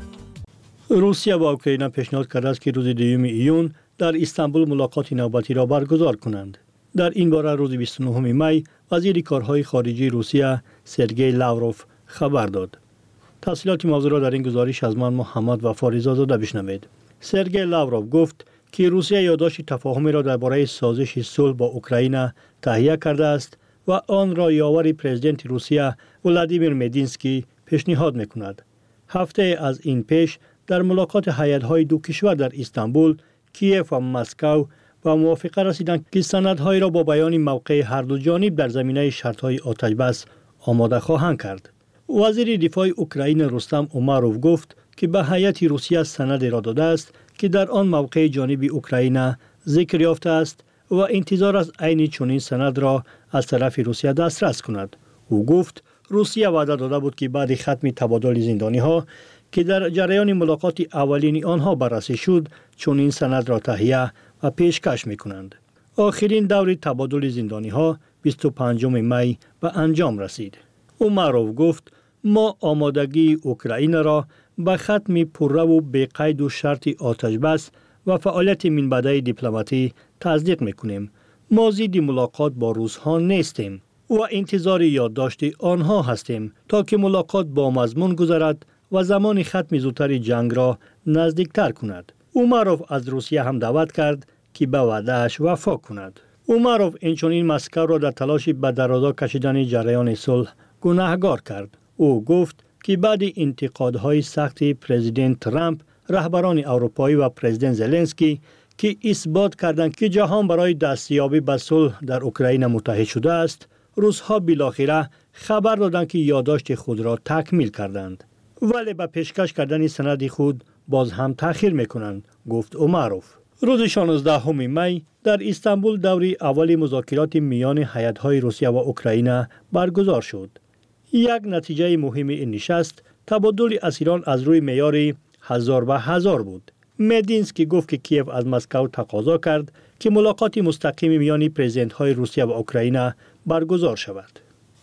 روسیه و اوکراین پیشنهاد کرده است که روز 2 ایون در استانبول ملاقات نوبتی را برگزار کنند. در این باره روز 29 می وزیر کارهای خارجی روسیه سرگئی لاوروف خبر داد. تفصیلات موضوع را در این گزارش از من محمد وفا رضازاده بشنوید. سرگئی لاوروف گفت که روسیه یادداشت تفاهمی را درباره سازش صلح با اوکراین تهیه کرده است و آن را یاور پرزیدنت روسیه ولادیمیر مدینسکی پیشنهاد می‌کند. هفته از این پیش در ملاقات هیئت‌های دو کشور در استانبول، کیف و مسکو و موافقه رسیدند که سندهای را با بیان موقع هر دو جانب در زمینه شرط‌های آتش‌بس آماده خواهند کرد. وزیر دفاع اوکراین رستم اوماروف گفت که به هیئت روسیه سند را داده است که در آن موقع جانب اوکراین ذکر یافته است و انتظار است عین چنین سند را از طرف روسیه دسترس کند. او گفت روسیه وعده داده بود که بعد ختم تبادل زندانی‌ها که در جریان ملاقات اولین آنها بررسی شد چنین سند را تهیه و پیشکش می‌کنند. آخرین دور تبادل زندانی‌ها 25 می به انجام رسید. اوماروف گفت ما آمادگی اوکراین را به ختم پررو و بی‌قید و شرط آتش‌بس و فعالیت منبعث دیپلماتی تصدیق می‌کنیم. ما ضد ملاقات با روس‌ها نیستیم و انتظار یادداشت آنها هستیم تا که ملاقات با مضمون گذرد و زمان ختم زودتر جنگ را نزدیکتر کند. اوماروف از روسیه هم دعوت کرد که به وعده‌اش وفا کند. اوماروف اینچنین مسکو را در تلاش به درازا کشیدن جریان صلح گناهکار کرد. او گفت که بعد انتقادهای سخت پرزیدنت ترامپ، رهبران اروپایی و پرزیدنت زلنسکی که اثبات کردند که جهان برای دستیابی به صلح در اوکراین متحد شده است، روس‌ها بالاخره خبر دادند که یادداشت خود را تکمیل کردند. ولی به پیشکش کردن سند خود باز هم تأخیر میکنند، گفت اوماروف. روز 16 می در استانبول دوری اول مذاکرات میان هیئت‌های روسیه و اوکراین برگزار شد. یک نتیجه مهم این نشست تبادل اسیران از روی معیار 1000 به 1000 بود. مدینسکی گفت که کیف از مسکو تقاضا کرد که ملاقات مستقیم میان پرزیدنت‌های روسیه و اوکراین برگزار شود.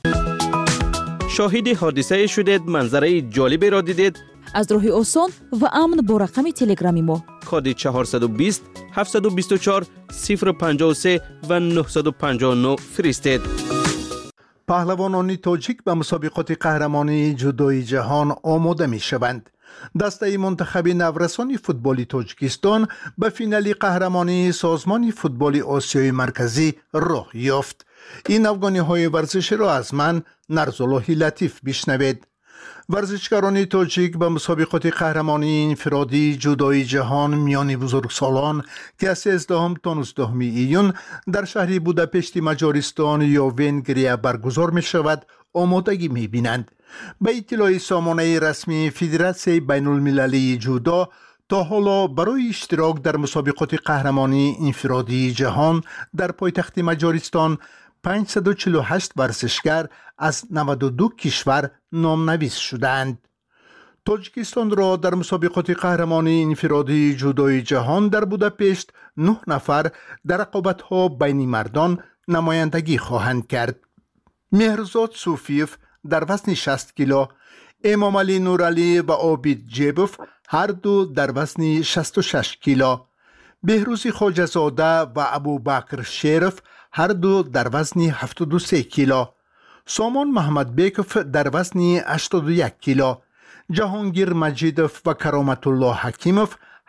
شاهد حادثه شدید، منظره جالبی را دیدید؟ از راه آسان و امن با رقم تلگرامی ما کد 420 724 053 و 959 فرستید. پهلوانان تاجیک به مسابقات قهرمانی جودوی جهان آماده می شوند. دسته منتخب نورسان فوتبال تاجیکستان به فینال قهرمانی سازمان فوتبال آسیای مرکزی راه یافت. این افغانی‌های ورزشی را از من نرزالله لطیف بشنوید. ورزشکاران تاجیک به مسابقات قهرمانی انفرادی جودوی جهان میان بزرگسالان که از 13 تا 19 ایون در شهر بوداپشت مجارستان یا ونگریا برگزار می شود آمادگی می بینند. به اطلاع سامانه رسمی فدراسیون بین المللی جودو، تا حالا برای اشتراک در مسابقات قهرمانی انفرادی جهان در پایتخت مجارستان 548 ورزشگر از 92 کشور نامنویس شدند. تاجیکستان را در مسابقات قهرمانی انفرادی جودوی جهان در بوداپشت 9 نفر در رقابت‌ها بین مردان نمایندگی خواهند کرد. مهرزاد صوفیف در وزن 60 کیلو، امام علی نورعلی و عابد جیبوف هر دو در وزن 66 کیلو، بهروزی خواجه‌زاده و ابوبکر شریف هر دو در وزن 73 کیلو، سامان محمد بیکوف در وزن 81 کیلو، جهانگیر مجیدوف و کرامت الله حکیموف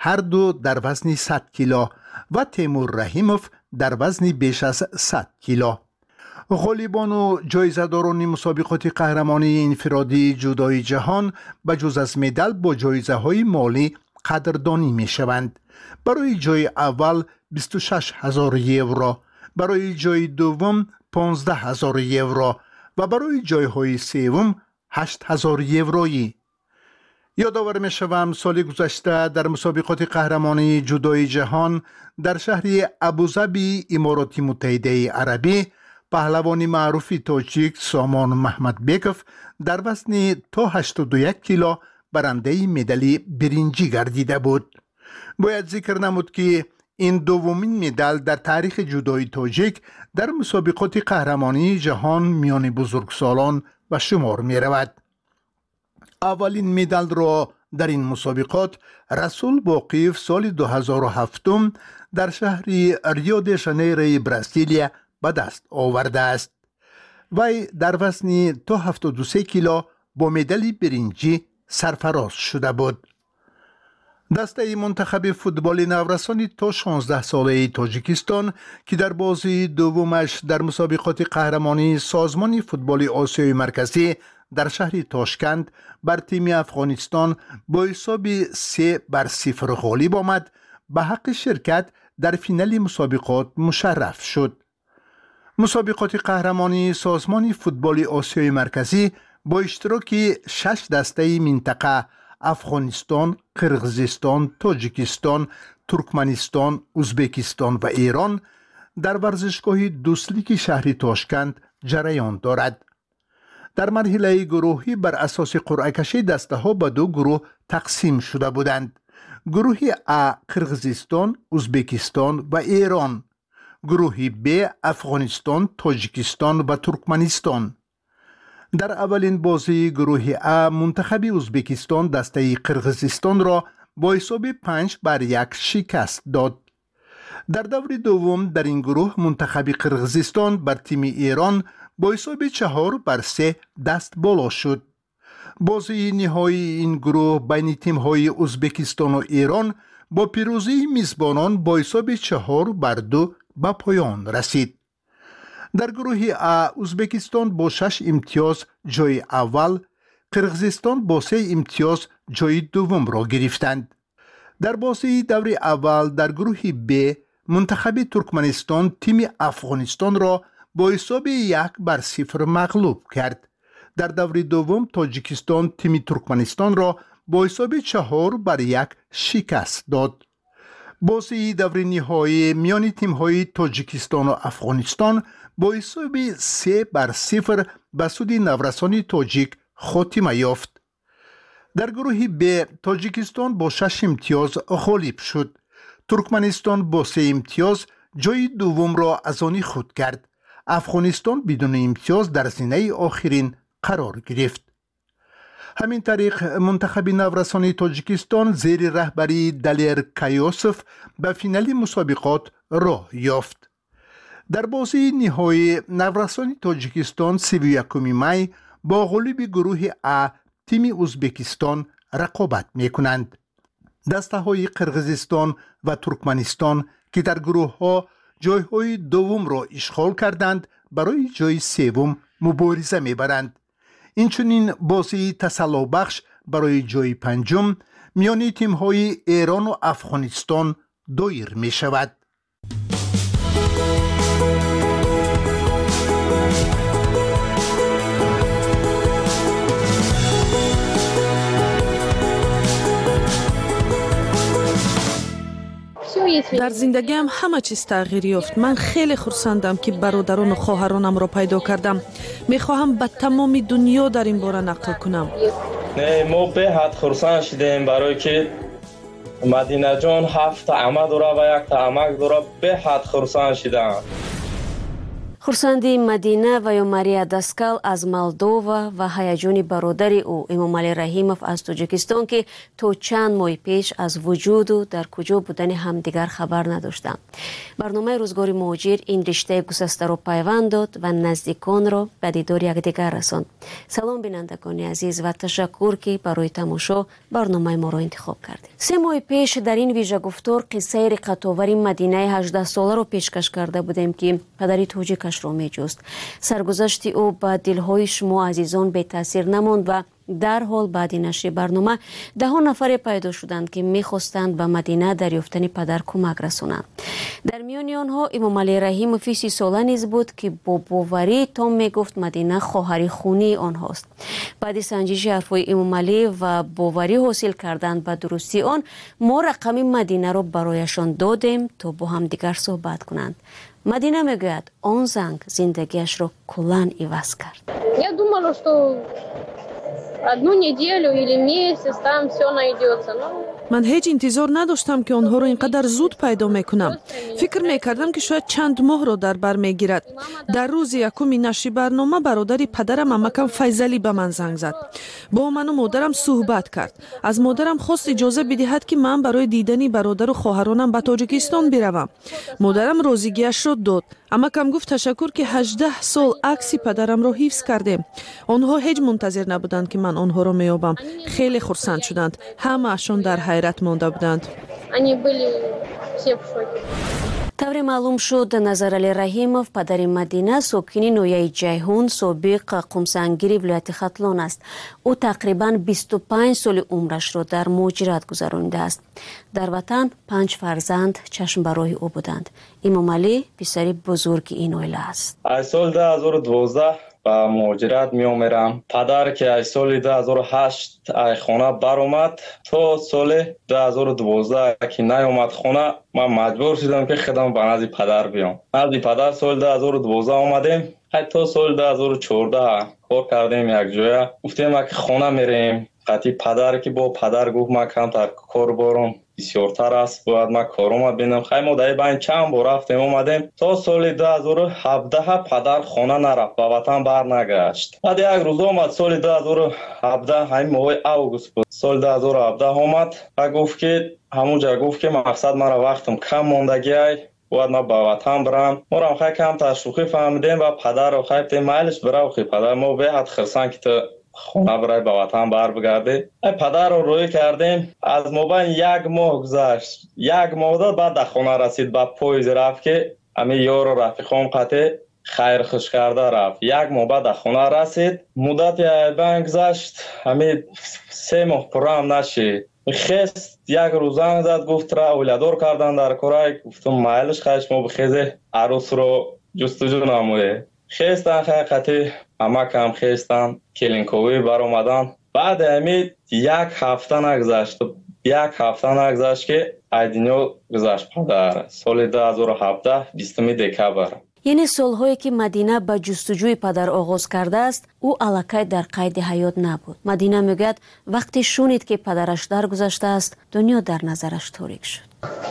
هر دو در وزن 100 کیلو و تیمور رحیموف در وزن بیش از 100 کیلو. غالیبان و جایزه‌داران مسابقات قهرمانی انفرادی جودوی جهان به جز از مدال با جایزه‌های مالی قدردانی می‌شوند. برای جای اول 26,000 یورو، برای جای دوم 15,000 یورو و برای جایهای سوم 8,000 یورویی. یادآور می‌شوم سال گذشته در مسابقات قهرمانی جودوی جهان در شهر ابوظبی امارات متحده عربی پهلوان معروف تاجیک سامان محمدبکوف در وزن تا 81 کیلو برنده مدال برنجی گردیده بود. باید ذکر نمود که این دومین مدال در تاریخ جودوی تاجیک در مسابقات قهرمانی جهان میان بزرگسالان به شمار می رود. اولین مدال را در این مسابقات رسول باقیف سال 2007 در شهر ریو د ژانیرو برزیلیا به دست آورده است. وی در وزن تا 73 کیلو با مدال برنجی سرفراز شده بود. دسته منتخب فوتبال نورسان تا 16 ساله تاجیکستان که در بازی دومش در مسابقات قهرمانی سازمان فوتبال آسیای مرکزی در شهر تاشکند بر تیم افغانستان با حساب 3-0 غالب آمد، به حق شرکت در فینال مسابقات مشرف شد. مسابقات قهرمانی سازمان فوتبال آسیای مرکزی با اشتراک 6 دسته منطقه افغانستان، قرغیزستان، تاجیکستان، ترکمنستان، ازبکستان و ایران در ورزشگاه دوسلیک شهر تاشکند جریان دارد. در مرحله گروهی بر اساس قرعه کشی دسته ها به دو گروه تقسیم شده بودند. گروه A قرغیزستان، ازبکستان و ایران، گروه B افغانستان، تاجیکستان و ترکمنستان. در اولین بازی گروه A منتخب ازبکستان دسته قرغیزستان را با حساب 5-1 شکست داد. در دور دوم در این گروه منتخب قرغیزستان بر تیم ایران با حساب 4-3 دست بالا شد. بازی نهایی این گروه بین تیم‌های ازبکستان و ایران با پیروزی میزبانان با حساب 4-2 به پایان رسید. در گروه A ازبکستان با 6 امتیاز جای اول، قرغیزستان با 3 امتیاز جای دوم را گرفتند. در بازی دور اول در گروه B منتخب ترکمنستان تیم افغانستان را با حساب 1-0 مغلوب کرد. در دور دوم تاجیکستان تیم ترکمنستان را با حساب 4-1 شکست داد. بازی دور نهایی میان تیم‌های تاجیکستان و افغانستان با حساب 3-0 به سود نورسان تاجیک خاتمه یافت. در گروه B تاجیکستان با 6 امتیاز غالب شد. ترکمنستان با 3 امتیاز جای دوم را از آن خود کرد. افغانستان بدون امتیاز در زینه آخرین قرار گرفت. همین طریق منتخب نورسان تاجیکستان زیر رهبری دلیر کایوسف به فینال مسابقات راه یافت. در بازی نهایی نورسان تاجیکستان 31 می با غلب گروه A تیم ازبکستان رقابت می کنند. دسته های قرغیزستان و ترکمنستان که در گروه ها جای های دوم را اشغال کردند برای جای سوم مبارزه می برند. اینچنین بازی تسلی بخش برای جای پنجم میان تیم های ایران و افغانستان دایر می شود. در زندگیم همه چیز تغییر یافت. من خیلی خرسندم که برادران و خواهرانم را پیدا کردم. میخواهم به تمام دنیا در این باره نقل کنم. نه، ما به حد خرسند شدیم برای که مدینه جان 7 عمه داره و 1 عمک داره. به حد خرسند شدم. хурсанди Мадина ва ё Мария Даскал аз Молдова ва ҳаяҷони бародари ӯ Эмомалӣ Раҳимов аз Тоҷикистон ки то чанд моҳи пеш аз вуҷуду дар куҷо будани ҳамдигар хабар надоштанд. барномаи рӯзгори муҳоҷир ин риштаи гусастаро пайванд дод ва наздиконро ба дидори якдигар расонд. салом бинандагони азиз ва ташаккур ки барои тамошо барномаи моро интихоб кардед. 3 моҳи пеш дар ин вижагуфтор қиссаи риқатовари Мадинаи 18-соларо пешкаш карда будем ки падари тоҷикашро меҷуст. саргузашти ӯ ба дилҳои шумо азизон бетаъсир намонд ва дарҳол баъди нашри барнома даҳон нафаре пайдо шуданд ки мехостанд ба Мадина дар ёфтани падар кӯмак расонанд. дар миёни онҳо Эмомалӣ Раҳимови 30 сола низ буд ки бо боварӣ том мегуфт Мадина хоҳари хунии онҳост. баъди санҷиши ҳарфҳои Эмомалӣ ва боварӣ ҳосил кардан ба дурустии он мо рақами Мадинаро барояшон додем то бо ҳамдигар суҳбат кунанд. Мадина мегӯяд он занг зиндагиашро куллан иваз кард. Я думала, что одну неделю или месяц там все найдется. ман ҳеҷ интизор надоштам ки онҳоро инқадар зуд пайдо мекунам. фикр мекардам ки шояд чанд моҳро дар бар мегирад. дар рӯзи якуми нашри барнома бародари падарам амакам Файзалӣ ба ман занг зад. бо ману модарам суҳбат кард. аз модарам хост иҷоза бидиҳад ки ман барои дидани бародару хоҳаронам ба Тоҷикистон биравам. модарам розигиашро дод. амакам гуфт ташаккур ки 18 сол акси падарамро ҳифз кардем. онҳо ҳеҷ мунтазир набуданд ки ман онҳоро меёбам. хеле хурсанд шуданд. ҳамаашон дар ҳайрат монда буданд. тавре маълум шуд Назаралӣ Раҳимов падари Мадина сокини ноҳияи Ҷайҳун собиқ қумсангири вилояти Хатлон аст. ӯ тақрибан 25 соли умрашро дар муҳоҷират гузаронидааст. дар ватан 5 фарзанд чашмбарои ӯ буданд. Эмомалӣ писари бузурги ин оила аст. аз соли 2012 ба муҳоҷират меомерам. падар ки аз соли 2008 аз хона баромад то соли 2012 ки наомад хона ман маҷбур шудам ки худам ба назди падар биём. назди падар соли 2012 омадем. то соли 2014 кор кардем якҷоя. гуфтем ки хона мерем. қати падар ки бо падар гуфт ман камтар кор борам бисёртар аст, бояд ман корома бинам. хай мо дар байн чанд бор рафтем омадем. то соли 2017 падар хона нарафт, ба ватан барнагашт. баъд як рӯз омад соли 2017 ҳамин моҳи август буд. соли 2017 омад ва гуфт ки ҳамунҷа гуфт ки мақсад мара вақтам кам мондагиай, бояд ман ба ватан барам. морам хай камтар шӯхӣ фаҳмидем ва падарро хай гуфтем майлиш бирав хи падар мо беҳад хирсанд ки ту хона барай ба ватан барбигардӣ. падарро рӯй кардем. аз мобайн як моҳ гузашт. як моҳ дод баъд дар хона расид. ба поиз рафт ки ҳамин ёру рафиқом қате хайрхуш карда рафт. як моҳ баъд дар хона расид. муддати айбан гузашт. ҳамин 3 моҳ пурраам нашид. хест як рӯз занг зад гуфт ра оиладор кардан дар корай. гуфтам майлиш хай шумо бихезе арӯсро ҷустуҷӯ намоед. хестан хай қати амакам хестан келинковӣ баромадан. баъди ҳамин як ҳафта нагузашт. як ҳафта нагузашт ки аз дунё гузашт падар. соли 2017 20 декабр. яъне солҳое ки Мадина ба ҷустуҷӯи падар оғоз кардааст, ӯ аллакай дар қайди ҳаёт набуд. Мадина мегӯяд вақте шунид ки падараш даргузаштааст, дунё дар назараш торик шуд.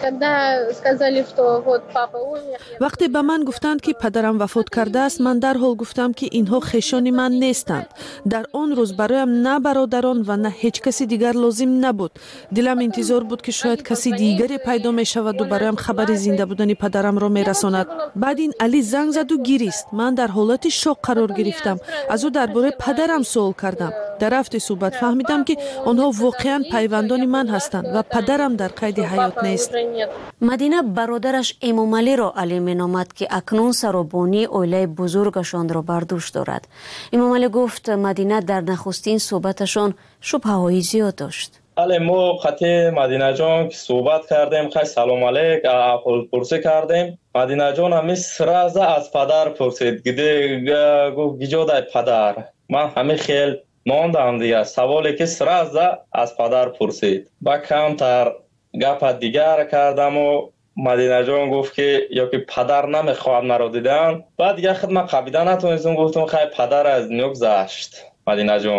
вақте ба ман гуфтанд ки падарам вафот кардааст, ман дарҳол гуфтам ки инҳо хешони ман нестанд. дар он рӯз бароям на бародарон ва на ҳеҷ каси дигар лозим набуд. дилам интизор буд ки шояд каси дигаре пайдо мешаваду бароям хабари зинда будани падарамро мерасонад. баъд ин Али занг заду гирист. ман дар ҳолати шок қарор гирифтам. аз ӯ дар бораи падарам суол кардам. дар рафти суҳбат фаҳмидам ки онҳо воқеан пайвандони ман ҳастанд ва падарам дар қайди ҳаёт нест. Мадина бародараш Эмомалиро Али меномад ки акнун саробонии оилаи бузургашонро бар дӯш дорад. Эмомалӣ гуфт Мадина дар нахустин суҳбаташон шубҳаҳои зиёд дошт. бале мо қати Мадинаҷон ки суҳбат кардем, хай салом алейк аҳволпурсӣ кардем. Мадинаҷон ҳамин сраза аз падар пурсид. гуфт гиҷодай падар. ман ҳамин хел мондам дигар. саволе ки сраза аз падар пурсид. ба камтар гапа дигар кардаму Мадинаҷон гуфт ки ё ки падар намехоҳад маро дидан. баъд дигар худман қабида натонистам. гуфтам хай падар аз дунё гузашт Мадинаҷон.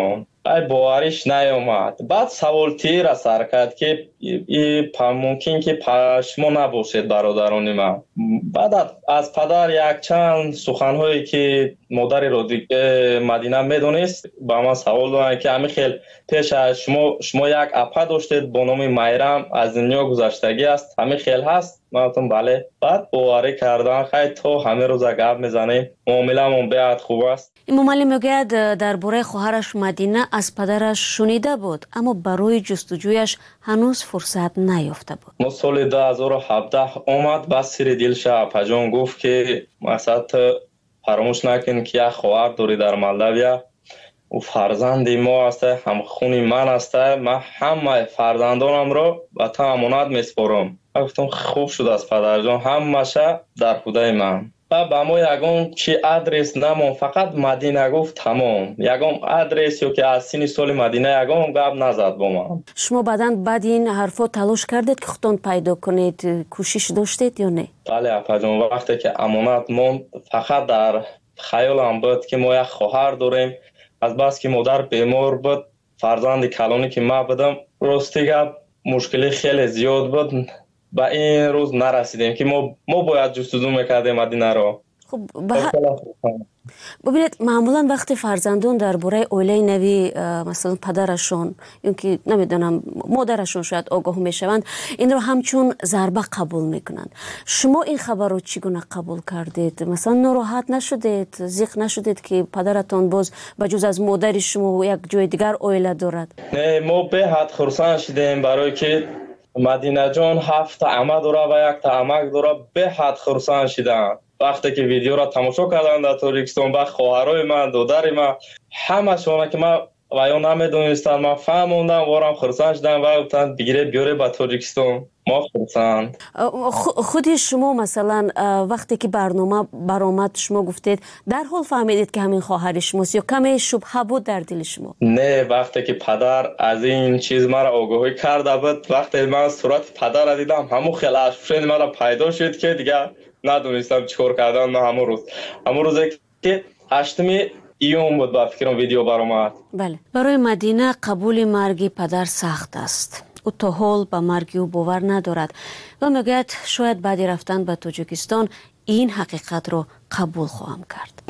باوریش نیامد. بعد سوال تیر سر کرد که ممکن که شما نباشید برادران من. بعد از پدر یک چند سخنهایی که مادر رو مدینه میدونست با من سوال دادن که همین خیلی پیش از شما یک اپا داشتید با نام میرم از دنیا گذشتگی است، همین خیلی هست؟ من گفتم بله. بعد باوری کردن خیلی تو همه روز گپ میزنیم، معامله‌مون بیاد خوب است. این معلم میگوید درباره خواهرش مدینه از پدرش شنیده بود اما برای جستجویش هنوز فرصت نیافته بود. ما سال 2017 اومد با سر دلش اپاجان گفت که مثلا فراموش نکن که یک خواهر داری در مالداویا و فرزند ما است، هم خونی من است، من همه فرزندانم رو به تو امانت میسپارم. گفتم خوب شد از پدر جان، همشه در خدای من. با ما یگان چی ادرس نمون، فقط مدینه گفت تمام. یگان ادرس یا که از سین سال مدینه یگان گپ نزد با من. شما بعد این حرفا تلاش کردید که خودتون پیدا کنید، کوشش داشتید یا نه؟ بله اپا جان، وقتی که امانت موند فقط در خیالم بود که ما یک خواهر داریم. از بس که مادر بیمار بود، فرزند کلانی که ما بودم، راستی گپ مشکلی خیلی زیاد بود. با این روز نرسیدیم که ما باید جستجو میکردیم مدینه رو. خب ببینید معمولا وقتی فرزندان درباره اویله نوی مثلا پدرشون یا که نمیدونم مادرشون شاید آگاه میشوند، این رو همچون ضربه قبول میکنند. شما این خبر رو چگونه قبول کردید؟ مثلا ناراحت نشدید، ضیق نشدید که پدرتان باز بجز از مادر شما یک جای دیگر اویله دارد؟ نه، ما به حد خرسان شدیم برای که مدینه جان 7 عمه داره و 1 عمک داره. به حد خرسان شدن وقتی که ویدیو را تماشا کردن در تاجیکستان. با خواهرای من، دادر من، همه شما که من و یا نمیدونستن، من فهموندم وارم خرسان شدن و گفتن بگیره بیاره به تاجیکستان. ما خرسان. خودی شما مثلا وقتی که برنامه برآمد شما گفتید در حال فهمیدید که همین خواهر شماست یا کمی شبهه بود در دل شما؟ نه، وقتی که پدر از این چیز مرا آگاهی کرده بود، وقتی من صورت پدر را دیدم همون خیلی اشفشن مرا پیدا شد که دیگه ندونستم چیکار کردن. من همون روزی که 8 ایون بود با فکرم ویدیو برآمد. بله، برای مدینه قبول مرگ پدر سخت است. او تا حال به مرگ او باور ندارد و میگوید شاید بعد رفتن به تاجیکستان این حقیقت رو قبول خواهم کرد.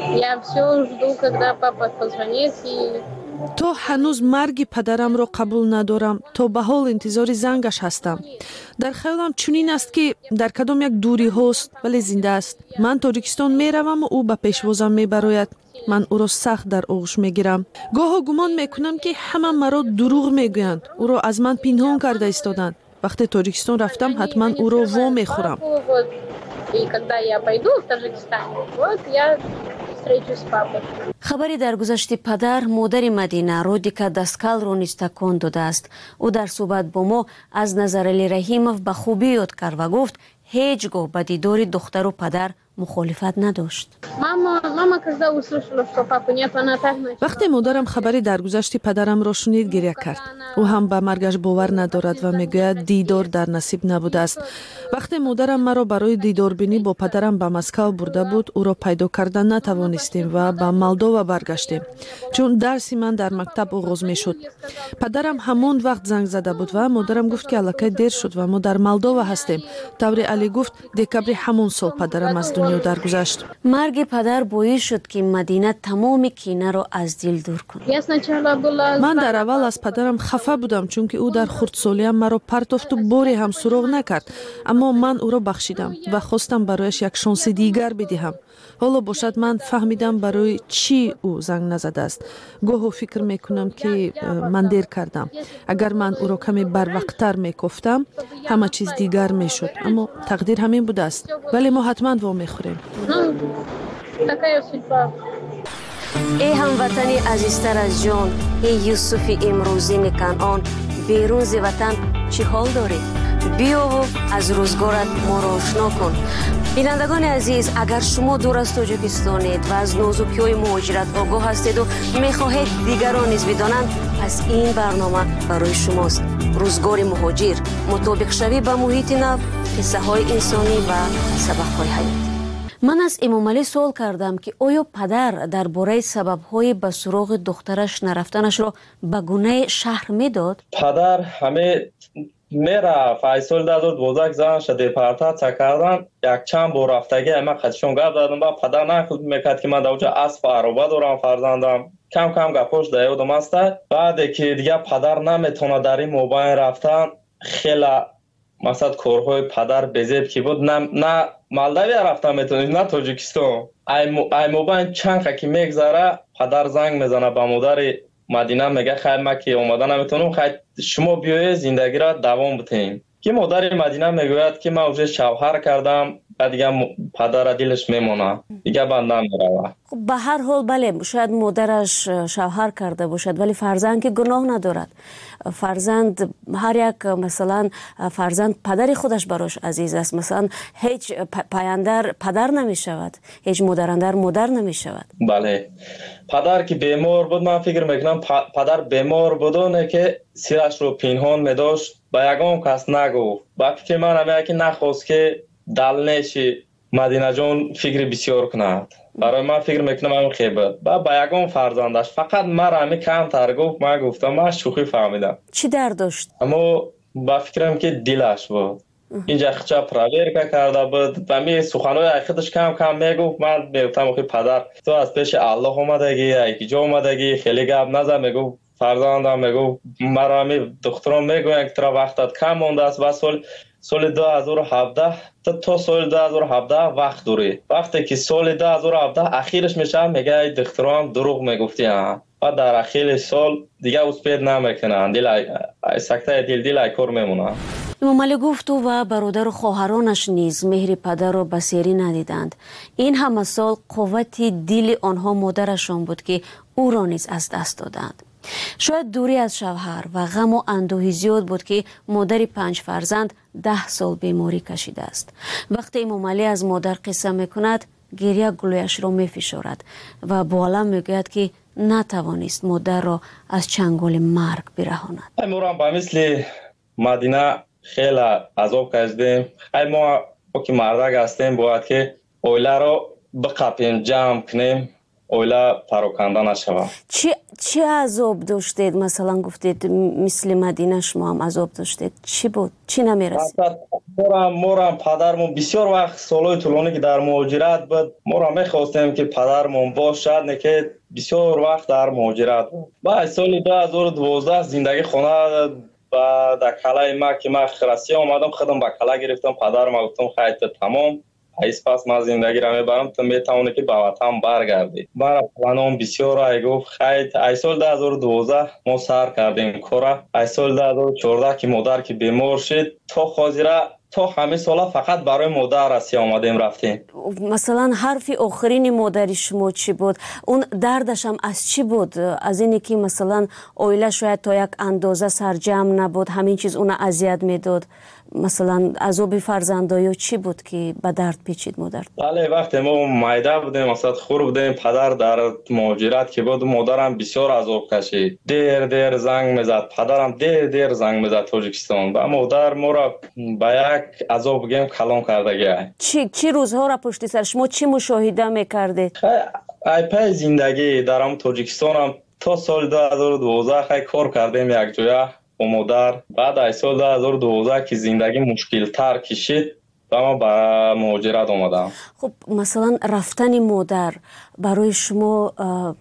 تو هنوز مرگ پدرم رو قبول ندارم، تو به حال انتظار زنگش هستم. در خیالم چنین است که در کدام یک دوری هست ولی زنده است. من تاجیکستان میروم و او به پیشوازم میبراید. من او را سخت در آغوش میگیرم. گاه گمان میکنم که همه مرا دروغ میگویند، او را از من پنهان کرده ایستادند. وقتی تاجیکستان رفتم حتما او را وا میخورم. خبری در گذشت پدر مادر مدینه رودیکا دستکال رو نیز تکان داده است. او در صحبت با ما از نظر علی رحیموف به خوبی یاد کرد و گفت هیچگاه به دیدار دختر و پدر مخالفت نداشت. وقتی مادرم خبری درگذشت پدرم را شنید گریه کرد. او هم به مرگش باور ندارد و میگوید دیدار در نصیب نبوده است. وقتی مادرم مرا برای دیدار بینی با پدرم به مسکو برده بود، او را پیدا کردن نتوانستیم و به مالدووا برگشتیم، چون درسی من در مکتب آغاز میشد. پدرم همون وقت زنگ زده بود و مادرم گفت که الکی دیر شد و ما در مالدووا هستیم. طوری علی گفت دکبر همون سال پدرم از دنیا درگذشت. مرگ پدر باعث شد که مدینه تمام کینه را از دل دور کند. من در اول از پدرم خفه بودم چون که او در خردسالیم مرا پرتافت و باری هم سراغ نکرد، اما من او را بخشیدم و خواستم برایش یک شانس دیگر بدهم. حالا باشد من فهمیدم برای چی او زنگ نزده است. گاهی فکر میکنم که من دیر کردم. اگر من او را کمی بروقتر میگفتم همه چیز دیگر میشد، اما تقدیر همین بوده است. ولی ما حتما وا میخوریم. ای هموطنی عزیزتر از جان، ای یوسف امروزین کنعان، بیرون ز وطن چی حال داری؟ بیا و از روزگارت ما را آشنا کن. بینندگان عزیز، اگر شما دور از تاجیکستانید و از نازکی‌های مهاجرت آگاه هستید و میخواهید دیگران نیز بدانند، پس این برنامه برای شماست. روزگار مهاجر، مطابق شوی با محیط نو، قصه های انسانی و سبق های حیاتی. من از امامعلی سوال کردم که آیا پدر درباره سبب‌های به سراغ دخترش نرفتنش را به گونه شهر میداد؟ پدر همه میرفت. ای سال 2012 که زنش دیپارتاسیا کردن یک چند بار رفتگی من خودشون گپ دادم با پدر نقل میکرد که من دوجا اسب عروبه دارم فرزندم کم کم گپوش دیادم است. بعد که دیگه پدر نمیتونه در این موبایل رفتن خیلی مثلا کارهای پدر بزیب که بود نه مالداوی رفتن میتونی نه تاجیکستان ای موبایل چند که میگذره پدر زنگ میزنه به مادر مدینه میگه خیر ما که اومدن نمیتونم خیر شما بیایید زندگی را دوام بدین که مادر مدینه میگوید که من вже شوهر کردم و دیگه پدر دلش میمونه دیگه بندم میره. خب به هر حال بله شاید مادرش شوهر کرده باشد ولی فرزند که گناه ندارد. فرزند هر یک مثلا فرزند پدر خودش براش عزیز است. مثلا هیچ پایندر پدر نمی شود هیچ مادراندر مادر نمی شود. بله پدر که بیمار بود من فکر میکنم پدر بیمار بودونه که سیرش رو پنهان میداشت با یگان کس نگفت. با فکر من همه که نخواست که دلنشی مدینه جان فکر بسیار کند. برای من فکر میکنم همین خیبت با یگان فرزندش فقط من همه کم تر گفت من گفتم من شوخی فهمیدم. چی درد داشت؟ اما با فکرم که دلش بود اینجا خچه پراویر کرده بود و می سخنهای خودش کم کم میگفت. من میگفتم که پدر تو از پیش الله اومدگی یکی جا اومدگی خیلی گپ نزن. میگفت فرزندم میگفت مرا می دخترم میگوین که ترا وقتت کم مونده است و سال 2017 تا سال 2017 وقت داری. وقتی که سال 2017 اخیرش میشه میگه دخترم دروغ میگفتی و در اخیر سال دیگه اسپید نمیکنن دل سکته دل کار میمونه. امامعلی گفت او و برادر و خواهرانش نیز مهر پدر را بسیاری ندیدند. این همه سال قوت دل آنها مادرشان بود که او را نیز از دست دادند. شاید دوری از شوهر و غم و اندوهی زیاد بود که مادر 5 فرزند 10 سال بیماری کشیده است. وقتی امامعلی از مادر قصه میکند گریه گلویش را میفشارد و با الم میگوید که نتوانست مادر را از چنگال مرگ برهاند. ما با مثل مدینه خیلی عذاب کشیدیم. ما که مردک هستیم باید که اویله را بقپیم جمع کنیم اویله پراکنده نشود. چی عذاب داشتید؟ مثلا گفتید مثل مدینه شما هم عذاب داشتید. چی بود؟ چی نمیرسید؟ مورم پدرمون بسیار وقت سالهای طولانی که در مهاجرت بود مورم میخواستیم که پدرمون باشد نه که بسیار وقت در مهاجرت بود. بعد سال 2012 زندگی خانه و در کلای ما که من خرسی آمدم خودم با کلا گرفتم پدرم گفتم خیلی تمام ایس پس من زندگی را میبرم تو میتونی که به وطن برگردی. برای پلانم بسیار ای گفت خیلی ای سال 2012 ما سر کردیم کارا. ای سال 2014 که مادر که بیمار شد تا خاطره تا همه سالا فقط برای مادر رسی آمدیم رفتیم. مثلا حرف آخرین مادر شما چی بود؟ اون دردش هم از چی بود؟ از اینی که مثلا اویله شاید تا یک اندازه سرجم نبود همین چیز اون اذیت میداد. مثلا عذاب فرزندایی چی بود که به درد پیچید مادر؟ بله وقتی ما مایده بودیم مثلا خور بودیم پدر در مهاجرت که بود مادرم بسیار عذاب کشید. دیر زنگ میزد پدرم دیر زنگ میزد تاجیکستان و مادر ما را به یک عذاب گیم کلام کرده. چی روزها را پشت سر شما چی مشاهده میکردید؟ ای پای زندگی در تاجیکستان هم تا سال 2012 خیلی کار کردیم یک جایه با مادر. بعد از سال 2012 که زندگی مشکل تر کشید و ما به مهاجرت آمدم. خب مثلا رفتن مادر برای شما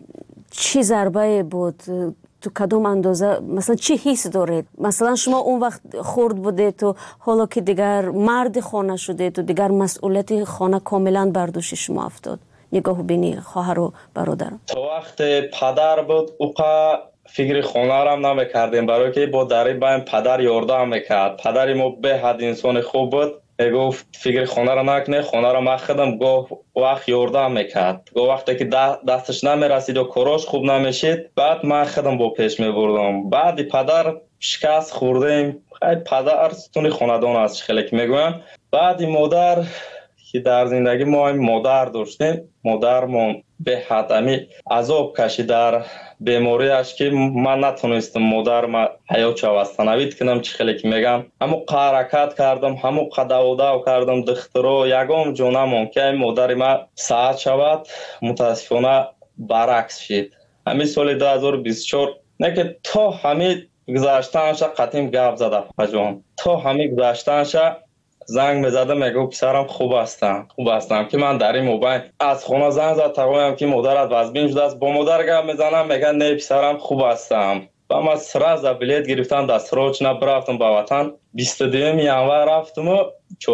چی ضربه بود؟ تو کدوم اندازه مثلا چی حس دارید؟ مثلا شما اون وقت خرد بودید و حالا که دیگر مرد خانه شدید و دیگر مسئولیت خانه کاملا بر دوش شما افتاد. نگاه بینی خواهر و برادر. تا وقت پدر بود اوقا فکر خانه را هم نمیکردیم برای که با دری بایم پدر یاردم میکرد. پدر ما به حد انسان خوب بود. گفت فکر خانه را نکنه خانه را مخدم گفت وقت یاردم میکرد. گفت وقتی که دستش نمیرسید و کاراش خوب نمیشید بعد من خودم با پیش میبردم. بعد پدر شکست خوردیم. خیلی پدر ستون خاندان است خیلی که میگویم. بعد مادر که در زندگی ما مادر داشتیم مادرمون به حد امی عذاب کشید در بیماریش که من نتونستم مادر ما حیات شوستنوید کنم. چه خیلی که میگم همو حرکت کردم، همو قداوداو کردم دخترو یگام جونم که مادر ما ساعت شود متاسفانه برعکس شد. همین سال 2024 نه که تا همین گذاشتنش قطیم گپ زده پجان، تا همین گذاشتنش زنگ میزده میگه پسرم خوب هستم که من در این موبایل از خونه زنگ زد تقویم که مادرت وزبین شده است. با مادر گپ میزنم میگه نه پسرم خوب هستم. و من سراز بلیت گرفتم دستروچ برفتم به وطن. 22 ینور رفتم و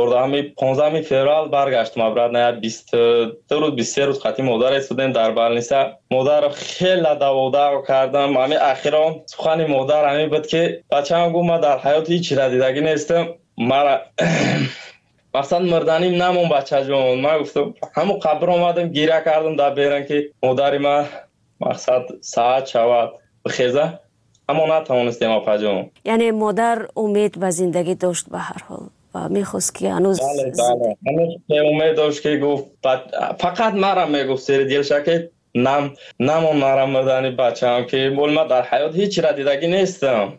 15 فوریه برگشتم. برات نه 22 روز 23 روز خاطی مادر استودنت در بالنیسا مادر خیلی داودا کردم. همین اخیرا سخن مادر همین بود که بچه‌ام گفت من در حیات هیچ چیز دیدگی نیستم، مرا مثلا مردنیم نمون بچه جون. من گفتم همون قبر اومدم گیره کردم در بیرن که مادری ما مقصد ساعت شود بخیزه، اما نتوانستیم اپا جون. یعنی مادر امید و زندگی داشت به هر حال و میخواست که هنوز بله امید داشت که گفت فقط مرا میگفت سر دیلش که نمون مرا مردنی بچه هم که بول ما در حیات هیچ را دیدگی نیستم.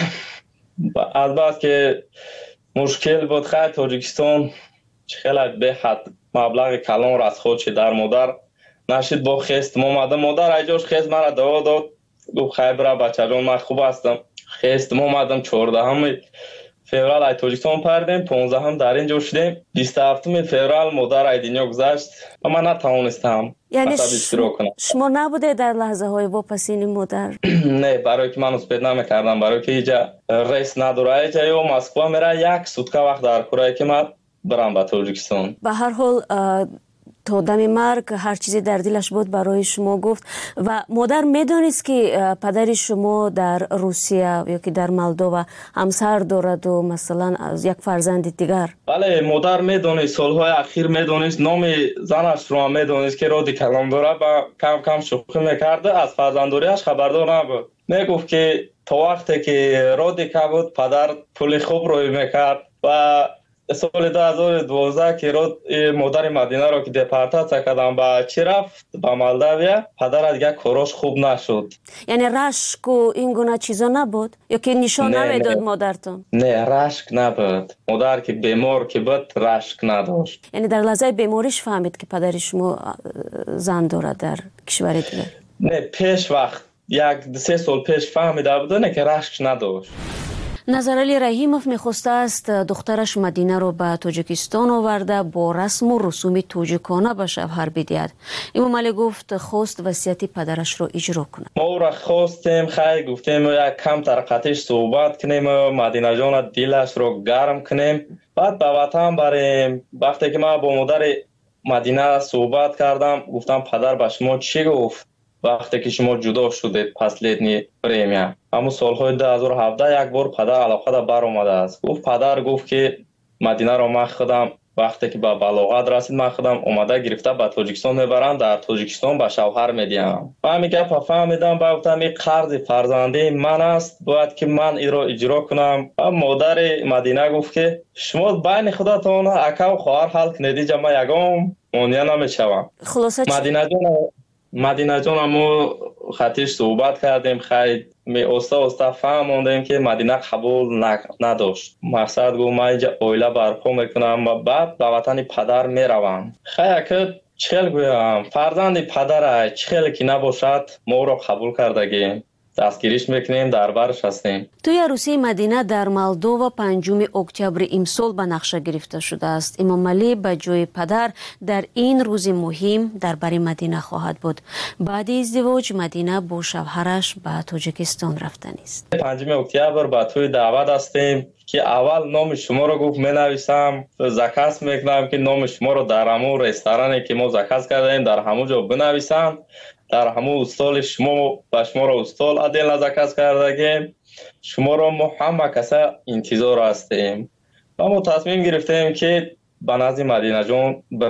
از بعد که مشکل بود خیلی تاجیکستان خیلی به حد مبلغ کلان را از خودش در مادر نشید با خست اومده. مادر ایجاش خست مرا دوا داد گفت خیلی برا بچه جان من خوب هستم. خست اومدم 14 فوریه ای تاجیکستان پردیم، 15 هم در اینجا شدیم. 27 فوریه مادر ای دنیا گذشت و من نتوانستم یعنی شما نبوده در لحظه های واپسین مادر؟ نه، برای که من اسپید نمیکردم، برای که اینجا ریس نداره. اینجا یا مسکو میره یک سوتکه وقت در کره که من برم به تاجیکستان. به هر حال تا دم مرگ هر چیزی در دلش بود برای شما گفت. و مادر میدونست که پدر شما در روسیه یا که در مولدووا همسر دارد و مثلا از یک فرزند دیگر؟ بله مادر میدونست، سالهای اخیر میدونست، نام زنش رو میدونست که رادی کلام داره و کم کم شوخی میکرده. از فرزنداریش خبردار نبود. میگفت که تا وقتی که رادی که بود پدر پول خوب روی میکرد و سال 2012 که مادر مدینه رو که دپارتاسیا کردن به چی رفت به مولداویا، پدر از یک کاراش خوب نشد. یعنی رشک و این گونه چیزا نبود یا که نشان نمیداد مادرتون؟ نه رشک نبود. مادر که بیمار که بود رشک نداشت. یعنی در لحظه بیماریش فهمید که پدر شما زن دارد در کشور دیگر؟ نه پیش وقت 1-3 سال پیش فهمیده بود نه که رشک نداشت. نظرعلی رحیموف میخواسته است دخترش مدینه رو به تاجیکستان آورده با رسم و رسوم تاجیکانه به شوهر بدهد. امام علی گفت خواست وصیت پدرش رو اجرا کنه. ما او را خواستیم، خیلی گفتیم یک کم ترقتش صحبت کنیم، مدینه جان دلش رو گرم کنیم، بعد به وطن بریم. وقتی که من با مادر مدینه صحبت کردم گفتم پدر به شما چی گفت وقتی که شما جدا شدید پس لیدنی پریمیا؟ همون سالهای 2017 یک بار پدر علاقه دا بر اومده است. پدر گفت که مدینه رو من خودم وقتی که به بلاغت رسید من خودم اومده گرفته به تاجیکستان میبرم، در تاجیکستان به شوهر میدیم. و همین گپ فهمیدم با گفتم این قرض فرزندی من است باید که من این رو اجرا کنم. و مادر مدینه گفت که شما بین خودتون اکا و خواهر حل کنید، ما یگام مونیا نمیشوم. خلاصه مدینه جان ما خطیش صحبت کردیم، خیلی استا فهموندیم که مدینه قبول نداشت. مقصد گفت من اینجا اویله برپا میکنم و بعد به وطن پدر میروم. خیلی که چخیل گویم فرزند پدر چخیل که نباشد ما رو قبول کردگیم، دستگیریش میکنیم، در برش هستیم. توی عروسی مدینه در مولدووا 5 اکتبر امسال به نقشه گرفته شده است. امام علی به جای پدر در این روز مهم در بر مدینه خواهد بود. بعد ازدواج مدینه با شوهرش به تاجیکستان رفتن است. 5 اکتبر به توی دعوت هستیم که اول نام شما رو گفت مینویسم، زکس میکنم که نام شما رو در همون رستورانی که ما زکس کردیم در همون جا بنویسم، در همون استال شما و شما رو استال عدل نزکس کردگیم، شما رو ما همه کسا انتظار هستیم و ما تصمیم گرفتیم که به نزد مدینه جان بریم.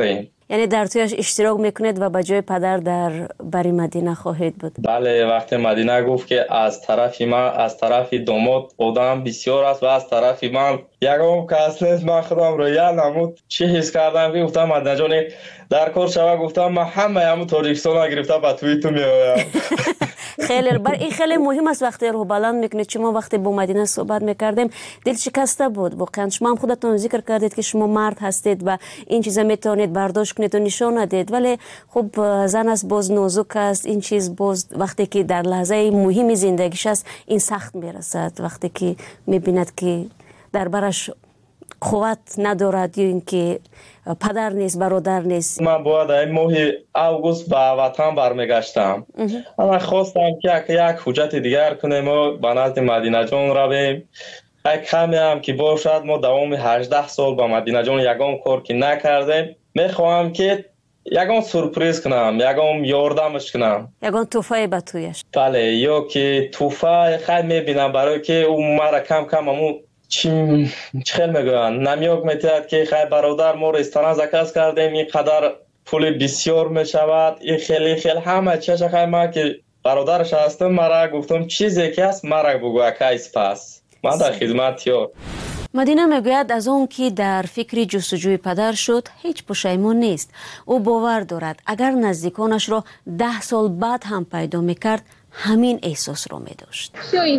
یعنی در تویش اشتراک میکنید و به جای پدر در بری مدینه خواهید بود؟ بله، وقتی مدینه گفت که از طرف من، از طرف دومات آدم بسیار است و از طرف من یکم کس نیست، من خودم رو یاد نمود چی حس کردم که گفتم مدینه جان در کار شوه، گفتم من همه همون تاجیکستان گرفته به توی تو میآیم. خیلی بر این خیلی مهم است وقتی روح بلند میکنید. شما وقتی با مدینه صحبت میکردیم دل شکسته بود واقعا. شما هم خودتون ذکر کردید که شما مرد هستید و این چیزا میتونید برداشت کنید و نشان ندید، ولی خب زن است، باز نازک است. این چیز باز وقتی که در لحظه مهم زندگیش است این سخت میرسد، وقتی که میبیند که در برش قوت ندارد یا اینکه پدر نیست، برادر نیست. من باید این ماه اوگوست به وطن برمیگشتم. اما خواستم که یک حجت دیگر کنیم و به نزد مدینه جان رویم. یک کمی هم که باشد ما دوام 18 سال با مدینه جان یگان کار که نکردیم، میخواهم که یگان سورپریز کنم، یگان یاردمش کنم، یگان توفای به تویش. بله، یا که توفای خیلی میبینم برای که اون مرا کم کم همون چی خیلی میگوین نمیاک میتید که خیلی برادر ما رو استانه زکاز کردیم، این قدر پول بسیار میشود، این خیلی همه چیز خیلی ما که برادرش هستم مرا گفتم چیزی که هست مرا بگو اکایس پس من در خدمت یا. مدینه میگوید از اون که در فکر جستجوی پدر شد هیچ پشیمون نیست. او باور دارد اگر نزدیکانش را 10 سال بعد هم پیدا میکرد همین احساس را میداشت.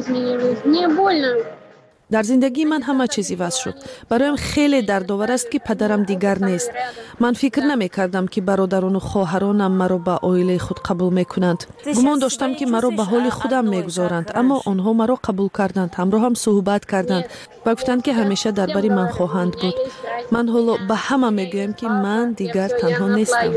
در زندگی من همه چیزی واسه شد. برایم خیلی دردآور است که پدرم دیگر نیست. من فکر نمی کردم که برادران و خواهرانم مرا به عائله خود قبول میکنند. گمان داشتم که مرا به حال خودم میگذارند، اما آنها مرا قبول کردند، همراه هم صحبت کردند و گفتند که همیشه در بری من خواهند بود. من حالا به همه میگویم که من دیگر تنها نیستم.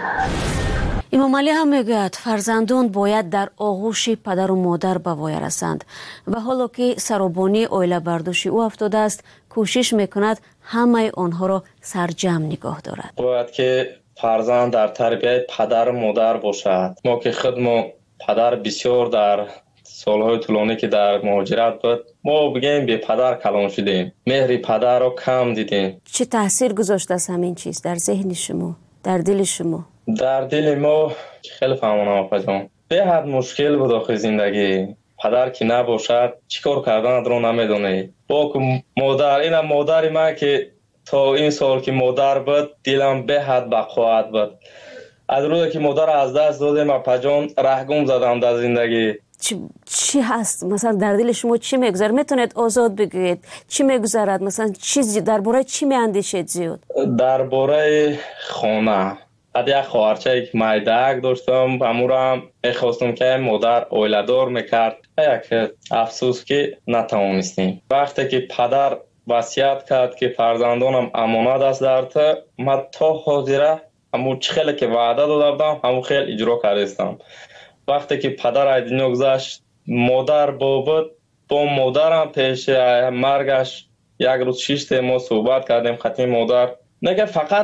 امام علی هم میگوید فرزندان باید در آغوش پدر و مادر به وای رسند و حالا که سرابانی عائله برداشت او افتاده است کوشش میکند همه آنها را سرجم نگاه دارد. باید که فرزند در تربیت پدر و مادر باشد. ما که خودمون پدر بسیار در سالهای طولانی که در مهاجرت بود ما بگیم به پدر کلان شدیم، مهر پدر رو کم دیدیم. چه تاثیر گذاشته است همین چیز در ذهن شما، در دل شما؟ در دل ما خیلی فهمانم آقا جان، به حد مشکل بود آخه زندگی. پدر که نباشد چیکار کردن رو نمیدونه. با مادر، اینم مادری من که تا این سال که مادر بود دلم به حد بقوت بود. از روزی که مادر از دست دادم آقا جان رهگم زدم در زندگی. چی هست مثلا در دل شما چی میگذره؟ میتونید آزاد بگویید چی میگذرد؟ مثلا چیزی درباره چی میاندیشید زیاد؟ درباره خانه. بعد یک خواهرچه یک مایدک داشتم، امورم میخواستم که مادر عائله‌دار میکرد. یک افسوس که نتوانستیم. وقتی که پدر وصیت کرد که فرزندانم امانت است در تو، من تا حاضره همون خیلی که وعده داده بودم همون خیلی اجرا کردم. وقتی که پدر از دنیا گذشت مادر بود، با مادرم پیش مرگش یک روز 6 ما صحبت کردیم. خطی مادر نگه فقط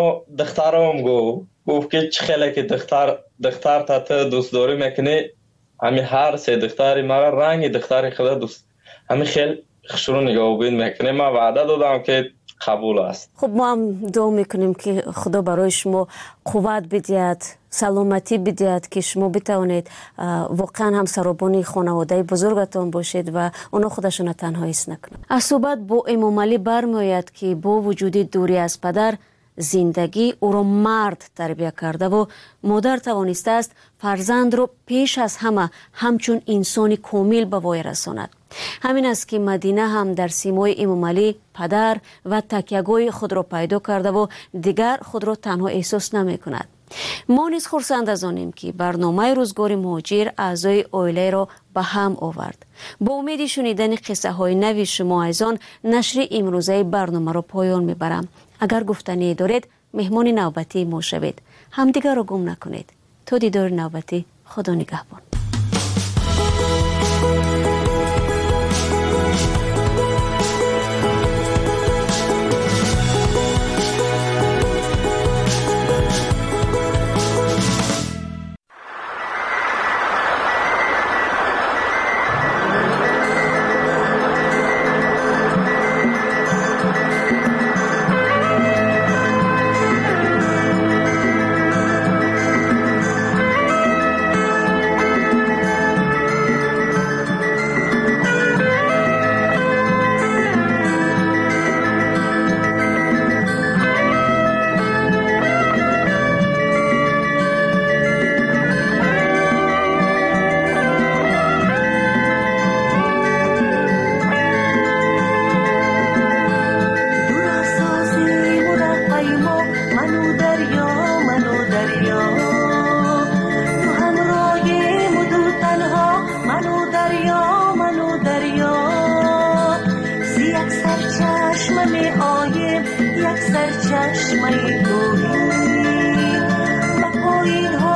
دخترام گفت که چه خیلی که دختر تا تو دوست داری میکنی، همین هر 3 دختری مرا رنگ دختری خود دوست همین خیلی خشونو نگاه بین میکنه. من وعده دادم که قبول است. خب ما هم دعا میکنیم که خدا برای شما قوت بدهد، سلامتی بدهد که شما بتوانید واقعا هم سرابانی خانواده بزرگتان باشید و اونا خودشون تنها حس نکنند. از صحبت با امام علی برمیآید که با وجود دوری از پدر زندگی او را مرد تربیت کرده و مادر توانسته است فرزند را پیش از همه همچون انسانی کامل به وای رساند. همین است که مدینه هم در سیمای امام علی پدر و تکیه‌گاه خود را پیدا کرده و دیگر خود را تنها احساس نمی کند. ما نیز خرسند از آنیم که برنامه روزگار مهاجر اعضای عائله را به هم آورد. با امید شنیدن قصه های نوی شما عزیزان نشر امروزه برنامه را پایان میبرم. اگر گفتنی دارید مهمان نوبتی ما شوید. همدیگر را گم نکنید. تا دیدار نوبتی، خدا نگهبان. یک سرچشمه می آیم یک سرچشمه گوهی به پایین ها